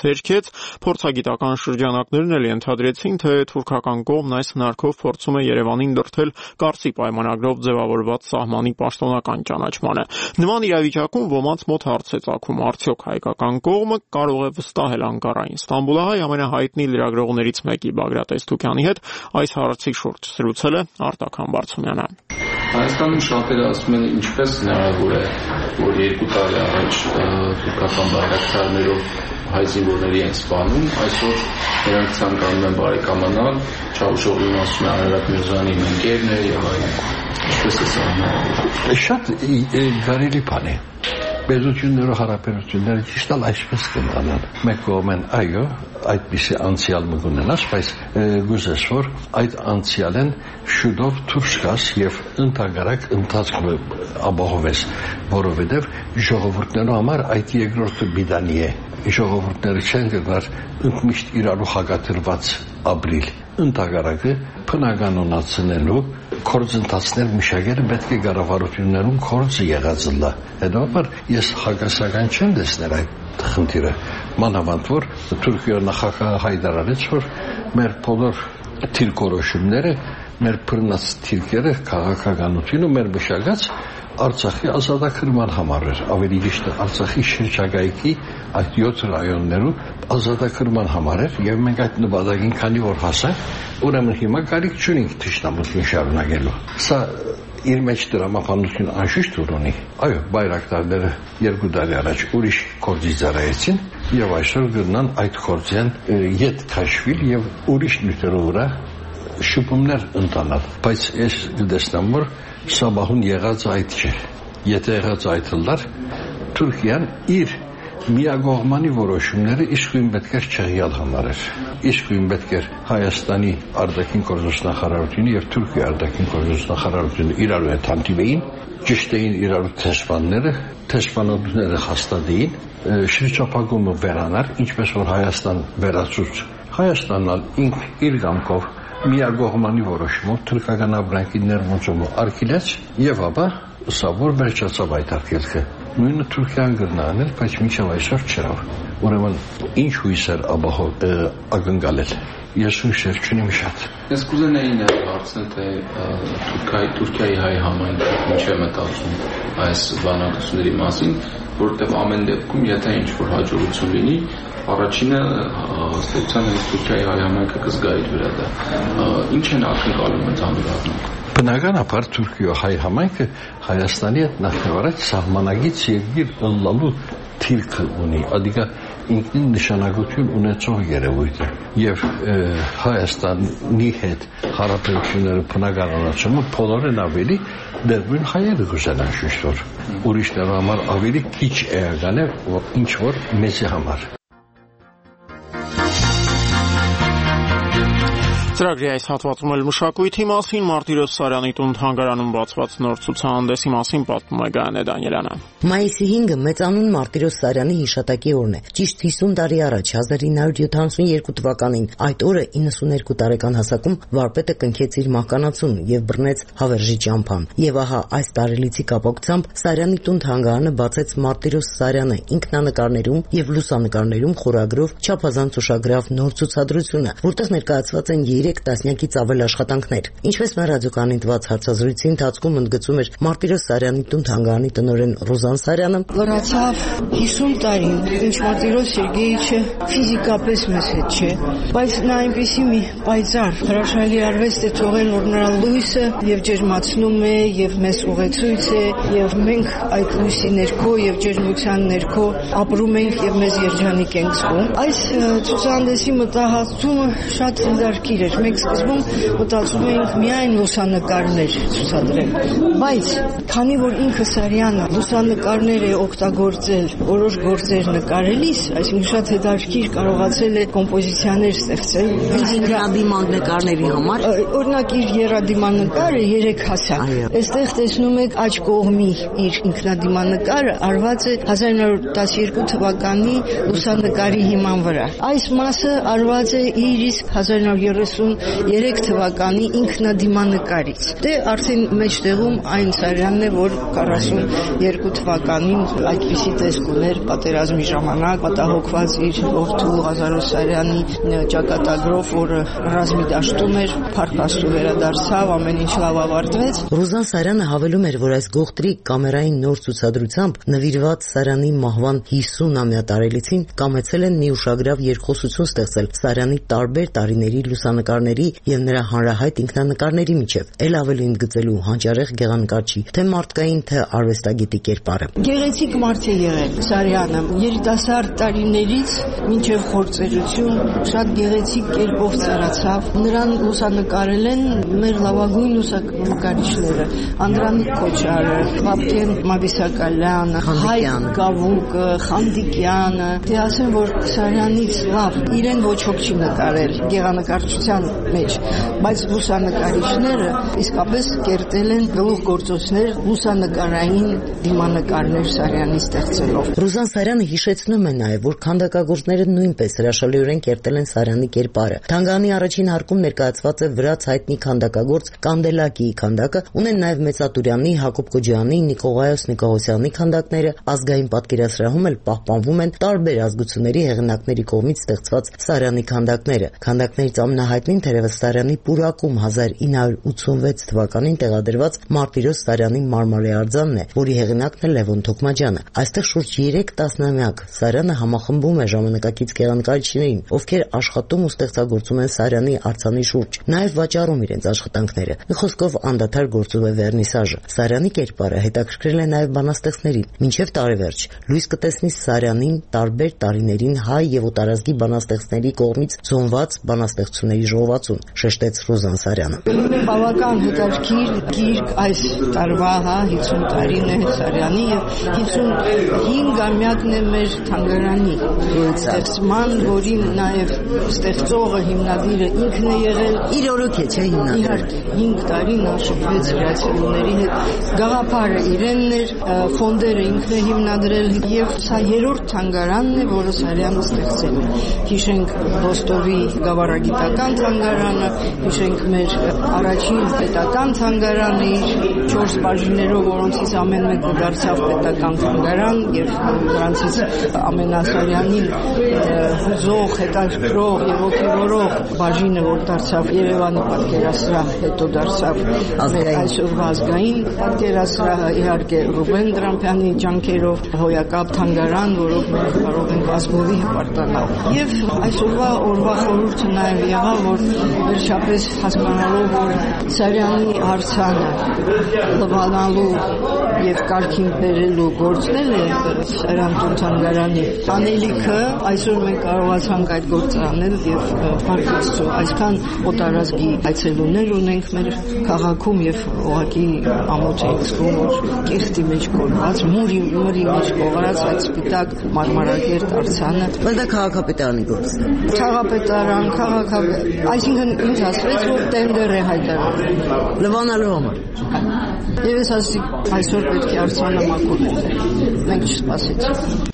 հերքեց, փորձագիտական շրջանակներն էլ ենթադրեցին, թե թուրքական կողմն այս հնարքով փորձում է Երևանին դրդել Կարսի պայմանագրով ձևավորված սահմանի պաշտոնական ճանաչմանը։ Նման իրավիճակում ոմանց մոտ հարց է ծագում, արդյոք հայկական կողմը կարող է վստահել Անկարային։ Ստամբուլահայ ամենահայտնի լրագրողներից մեկի Բագրատ Էստուկյանի հետ այս հարցի շուրջ զրուցել է Արտակ Համբարձումյանը։ Հայաստանում շատերը ասում են ինչպես հնարավոր է, որ 2 տարի առաջ թուրքական բայրակտարներով հայ զինվորների են սպանում, այսօր նրանք ցանկանում են բարեկամանալ, Չավուշօղլուն ասում է Արարատ Միրզոյանի ընկերն է եւ այլն։ Ինչպես է սա հնարավոր։ Շատ կարելի բան է։ Բեզություններով հարաբերությունները ճիշտ այսպես կընթանան։ Մեկ կողմեն այո, այդպիսի անցյալ մգունենաս, բայց գուզես որ այդ անցյալեն շուտով դուրս գաս եւ ընդհանրակ ընթացքը ապահովես, որովհետեւ ժողովուրդներու համար այդ երկրորդը բիդանի է։ Ժողովուրդները չեն գնար ընդմիշտ իրարու հագաթրված ապրիլ։ Ընդհանրակը բնականոնացնելու կորձընթացներ մշակելը պետք է կառավարություններում կորձը եղածը լա։ Հետո ես հակասական չեմ տեսնել այդ խնդիրը։ Մանավանդ որ Թուրքիա նախագահը հայտարարեց, որ մեր բոլոր թիրքորոշումները, մեր բռնած թիրքերը քաղաքականությունը մեր մշակած Արցախի ազատագրման համար էր, ավելի ճիշտ Արցախի շրջակայքի այդ 7 ռայոններու ազատագրման համար էր եւ մենք այդ նպատակին քանի որ հասանք, ուրեմն հիմա կարիք չունենք թշնամություն շարունակելու։ Սա իր մեջ դրամապանություն անշուշտ ունի։ Այո, բայրակտարները 2 տարի առաջ ուրիշ կորձի ծառայեցին եւ այսօր գտնան այդ կորձեն ետ քաշվել եւ ուրիշ նյութերով վրա շփումներ ընտանալ, բայց ես դեսնամ որ Սաբահուն եղած այդ չէ։ Եթե եղած այդ լար, Թուրքիան իր միակողմանի որոշումները իսկույն պետք է չեղյալ համարեր։ Իսկույն պետք է Հայաստանի արտաքին գործոստնախարարությունը եւ Թուրքիայի արտաքին գործոստնախարարությունը իրարու հետ հանդիպեին, ճշտեին իրարու տեսփանները, տեսփանությունները հաստատեին, շրջափակումը վերանար, ինչպես որ Հայաստան վերացուց։ Հայաստանն ինք իր կամքով միակողմանի որոշումով թուրքական ապրանքի ներմուծումը արգելեց եւ ապա սա որ վերջացավ այդ արգելքը։ Նույնը Թուրքիան գրնանել, բայց մինչև այսօր չերավ։ Ուրեմն ինչ հույսեր ակնկալել։ Ես հույսեր չունեմ շատ։ Ես կուզենայի նաև հարցնել, թե Թուրքիայի հայ համայնքը ինչ է մտածում այս բանակցությունների մասին, որտեղ ամեն դեպքում եթե ինչ-որ հաջողություն լինի, առաջինը ստեղծան հենց Թուրքիայի հայ համայնքը կզգա իր վրա դա։ Ինչ են ակնկալում ընդհանուր առմամբ։ Բնականաբար Թուրքիայի հայ համայնքը Հայաստանի հետ նախնավարած սահմանագից երկիր ըլլալու թիրքը ունի, ադիգա ինքնին նշանակություն ունեցող երևույթ է եւ Հայաստանի հետ հարաբերությունները բնականացումը բոլորեն ավելի դերբուն հայերը գուզենան շուշտոր ուրիշների համար ավելի քիչ էական է ինչ որ մեզի համար Ծրագրի այս հատվածում էլ մշակույթի մասին Մարտիրոս Սարյանի տուն-թանգարանում բացված նոր ցուցահանդեսի մասին պատմում է Գայանե Դանիելյանը։ Մայիսի 5-ը մեծանուն Մարտիրոս Սարյանի հիշատակի օրն է։ Ճիշտ 50 տարի առաջ 1972 թվականին այդ օրը 92 տարեկան հասակում վարպետը կնքեց իր մահկանացուն եւ բռնեց հավերժի ճամփան։ Եվ ահա այս տարելիցի կապակցությամբ Սարյանի տուն-թանգարանը բացեց Մարտիրոս Սարյանը ինքնանկարներում եւ լուսանկարներում խորագրով չափազանց ուշագրավ նոր ցուցադրությունը, որտեղ ներկայացված են 3 տասնյակից ավել աշխատանքներ։ Ինչպես մեր ռադիոկայանին տված հարցազրույցի ընթացքում ընդգծում էր Մարտիրոս Սարյանի տուն-թանգարանի տնօրեն Ռոզան Սարյանը, լրացավ 50 տարի, ինչ Մարտիրոս Սերգեյիչը ֆիզիկապես մեզ հետ չէ, բայց նա այնպեսի մի պայծառ հրաշալի արվեստ է թողել, որ նրա լույսը եւ ջերմացնում է եւ մեզ ուղեցույց է եւ մենք այդ լույսի ներքո եւ ջերմության ներքո ապրում ենք եւ մեզ երջանիկ ենք զգում։ Այս ցուցահանդեսի մտահղացումը շատ զարքիր էր։ Մենք սկզբում մտածում էինք միայն լուսանկարներ ցուցադրել, բայց քանի որ ինքը Սարյանը լուսանկարներ է օգտագործել որոշ գործեր նկարելիս, այսինքն շատ հետաքրքիր կարողացել է կոմպոզիցիաներ ստեղծել ինքնադիման նկարների համար։ Օրինակ իր եռադիման նկարը 3 հասակ։ Այստեղ տեսնում եք աջ կողմի իր ինքնադիման նկարը արված է 1912 թվականի լուսանկարի հիման վրա։ Այս մասը արված է իր իսկ 1930 93 թվականի ինքնադիմանկարից։ Դե արդեն մեջտեղում այն Սարյանն է, որ 42 թվականին այդպիսի տեսք ուներ պատերազմի ժամանակ, պատահոգված իր որդու Ղազարոս Սարյանի ճակատագրով, որը ռազմի դաշտում էր, փառք վերադարձավ, ամեն ինչ լավ ավարտվեց։ Ռուզան Սարյանը հավելում էր, որ այս գողտրի կամերային նոր ցուցադրությամբ նվիրված Սարյանի մահվան 50-ամյա տարելիցին կամեցել են մի ուշագրավ երկխոսություն ստեղծել Սարյանի տարբեր տարիների լուսանկարների եւ նրա հանրահայտ ինքնանկարների միջև, ել ավելի ընդգծելու հանճարեղ գեղանկարչի թե մարդկային, թե արվեստագետի կերպարը։ Գեղեցիկ մարդ է եղել Սարյանը, երիտասարդ տարիներից մինչև խորցերություն շատ գեղեցիկ կերպով ծառացավ։ Նրան լուսանկարել են մեր լավագույն լուսանկարիչները՝ Անդրանիկ Քոչարը, Վապկեն Մավիսակալյանը, Հայկ Գավուկը, Խանդիկյանը։ Դե ասեմ, որ Սարյանից լավ իրեն ոչ ոք չի նկարել գեղանկարչության մեջ, բայց լուսանկարիչները իսկապես կերտել են գլուխգործոցներ, լուսանկարային դիմանկարներ Սարյանի ստեղծելով։ Ռուզան Սարյանը հիշեցնում է նաև, որ քանդակագործները նույնպես հրաշալիորեն կերտել են Սարյանի կերպարը։ Թանգարանի առաջին հարկում ներկայացված է վրաց հայտնի քանդակագործ Կանդելակիի քանդակը, ունեն նաև Մեծատուրյանի, Հակոբ Կոջյանի, Նիկողայոս Նիկողոսյանի քանդակները, ազգային պատկերասրահում էլ պահպանվում են տարբեր ազգությունների հեղինակների կողմից ստեղծված Սարյանի քանդակները։ Քանդակներից ամենահայտնին թերևս Սարյանի պուրակում 1986 թվականին տեղադրված Մարտիրոս Սարյանի մարմարե արձանն է, որի հեղինակն է Լևոն Թոքմաջյանը։ Այստեղ շուրջ 3 տասնամյակ Սարյանը համախմբում է ժամանակակից գեղանկարիչներին, ովքեր աշխատում ու ստեղծագործում են Սարյանի արձանի շուրջ, նաև վաճառում իրենց աշխատանքները։ Մի խոսքով անդադար գործում է վերնիսաժը։ Սարյանի կերպարը հետաքրքրել է նաև բանաստեղծներին։ Մինչև տարեվերջ լույս կտեսնի Սարյանին տարբեր տարիներին հայ եւ օտարազգի բանաստեղծների կողմից զոնված բանաստեղծությունների ժողովածուն, շեշտեց Ռուզան Սարյանը։ Բավական հետաքրքիր գիրք այս տարվա 50 տարին է Սարյանի եւ 55-ամյակն է մեր թանգարանի ստեղծման, որի նաեւ ստեղծողը հիմնադիրը ինքն է եղել։ Իր օրոք է, չէ՞ հիմնադիրը։ Իհարկե, 5 տարի նա շփվեց հրացելուների հետ։ Գաղափարը իրենն էր, ֆոնդերը ինքն է հիմնադրել եւ սա երրորդ թանգարանն է, որը Սարյանը ստեղծել է։ Հիշենք Ռոստովի գավառագիտական թանգարանը, հիշենք մեր առաջին պետական թանգարանը իր 4 բաժիններով, որոնցից ամեն մեկը դարձավ պետական թանգարան եւ նրանցից ամենասարյանին հուզող, հետաքրքրող եւ ոգևորող բաժինը, որ դարձավ Երևանի պատկերասրահ, հետո դարձավ այսօրվա ազգային պատկերասրահը, իհարկե Ռուբեն Դրամփյանի ջանքերով հոյակապ թանգարան, որով մենք կարող ենք ազգովի հպարտանալ։ Եվ այսօրվա օրվա խորհուրդը նաև եղավ, որ վերջապես հասկանալով, որ Սարյանի արձանը լվանալու եւ կարգին բերելու գործն է Սարյան թանգարանի անելիքը, այսօր մենք կարողացանք այդ գործը անել եւ փառքեցու այսքան օտարազգի այցելուներ ունենք մեր քաղաքում եւ ուղղակի ամոթ ենք զգում, որ կեղտի մեջ կորված, մուրի մեջ կողրած այդ սպիտակ մարմարակերտ արձանը, բայց դա քաղաքապետարանի գործն է։ Քաղաքապետարան, այսինքն ինձ ասվեց, որ տենդեր է հայտարարվել լվանալու համար։ Եվ ես ասի այսօր պետք է արձանը մաքուր, մենք չսպասեցինք։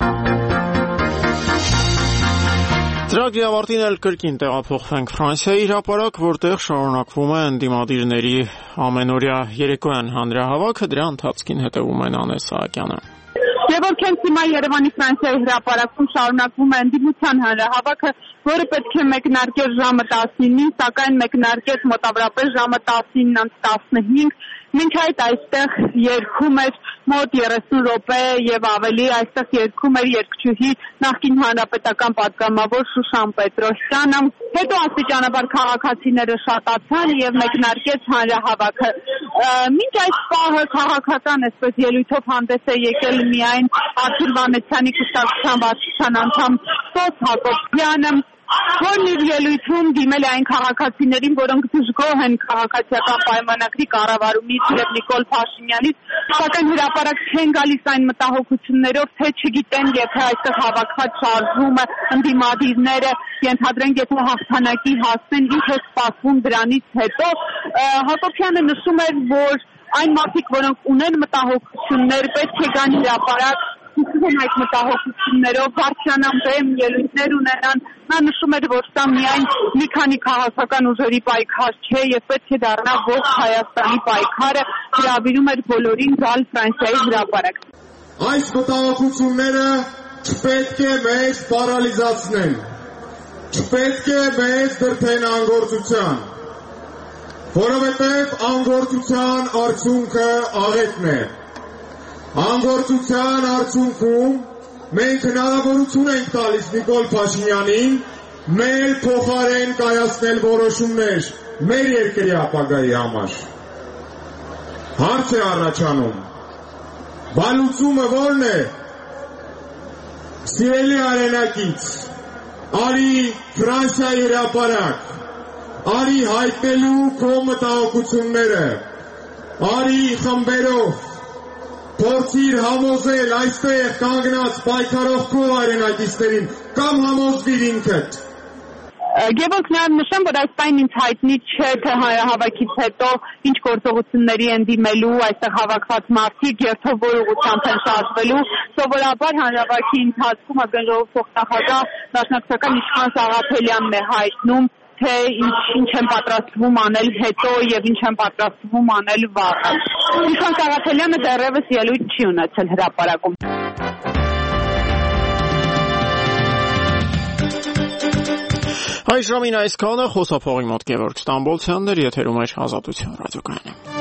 Ծրագրի ավարտին էլ կրկին տեղափոխվենք Ֆրանսիայի հրապարակ, որտեղ շարունակվում է ընդդիմադիրների ամենօրյա երեկոյան հանրահավաքը, դրա ընթացքին հետևում են Անես Սահակյանը։ Եվ հենց հիմա Երևանի Ֆրանսիայի հրապարակում շարունակվում է ընդդիմության հանրահավաքը, որը պետք է մեկնարկեր ժամը 19-ին, սակայն մեկնարկեց մոտավորապես ժամը 19:15, մինչ այդ այստեղ երգում էր մոտ 30 րոպե եւ ավելի, այստեղ երգում էր երգչուհի նախկին հանրապետական պատգամավոր Շուշան Պետրոսյանը։ Հետո աստիճանաբար քաղաքացիները շատացան եւ մեկնարկեց հանրահավաքը։ Մինչ այս պահը քաղաքական այսպես ելույթով հանդես է եկել միայն Արթուր Վանեցյանի կուսակցության վարչության անդամ Սոս Հակոբյանը, որն իր ելույթում դիմել է այն քաղաքացիներին, որոնք դժգոհ են քաղաքացիական պայմանագրի կառավարումից եւ Նիկոլ Փաշինյանից, սակայն հրապարակ չեն գալիս այն մտահոգություններով, թե չգիտեն, եթե այստեղ հավաքված շարժումը ընդդիմադիրները ենթադրենք, եթե հաղթանակի հասնեն, ինչ է սպասվում դրանից հետո։ Հակոբյանը նշում էր, որ այն մարդիկ, որոնք ունեն մտահոգություններ, պետք է գան հրապարակ զբաղվում են այդ մտահոգություններով, բարձրանան բեմ, ելույթներ ունենան։ Նա նշում էր, որ սա միայն մի քանի քաղաքական ուժերի պայքար չէ եւ պետք է դառնա ողջ Հայաստանի պայքարը, հրավիրում էր բոլորին գալ Ֆրանսիայի հրապարակ։ Այս մտահոգությունները չպետք է մեզ պարալիզացնեն, չպետք է մեզ դրդեն անգործության, որովհետև անգործության արդյունքը աղետն է։ Անգործության արդյունքում մենք հնարավորություն ենք տալիս Նիկոլ Փաշինյանին մեր փոխարեն կայացնել որոշումներ մեր երկրի ապագայի համար։ Հարց է առաջանում, բանությունը ո՞րն է։ Սիրելի արենակից, արի Ֆրանսիայի հրապարակ, արի հայտնելու քո մտահոգությունները, արի խմբերով, փորձիր համոզել այստեղ կանգնած պայքարող քո արենակիցներին կամ համոզվիր ինքդ։ Գևորգ նաև նշեմ, որ այս պայն ինձ հայտնի չէ, թե հանրահավաքից հետո ինչ գործողությունների են դիմելու այստեղ հավաքված մարդիկ, երթով որ ուղղությամբ են շարժվելու։ Սովորաբար հանրահավաքի ընթացքում ԱԺ փոխնախագահ դաշնակցական Իշխան Սաղաթելյանն է հայտնում, թե ինչ են պատրաստվում անել հետո եւ ինչ են պատրաստվում անել վաղը։ Իշխան Սաղաթելյանը դեռևս ելույթ չի ունեցել հրապարակում։ Այս ժամին այսքանը, խոսափողի մոտ Գևորգ Ստամբոլցյանն էր, եթերում էր Ազատություն ռադիոկայանը։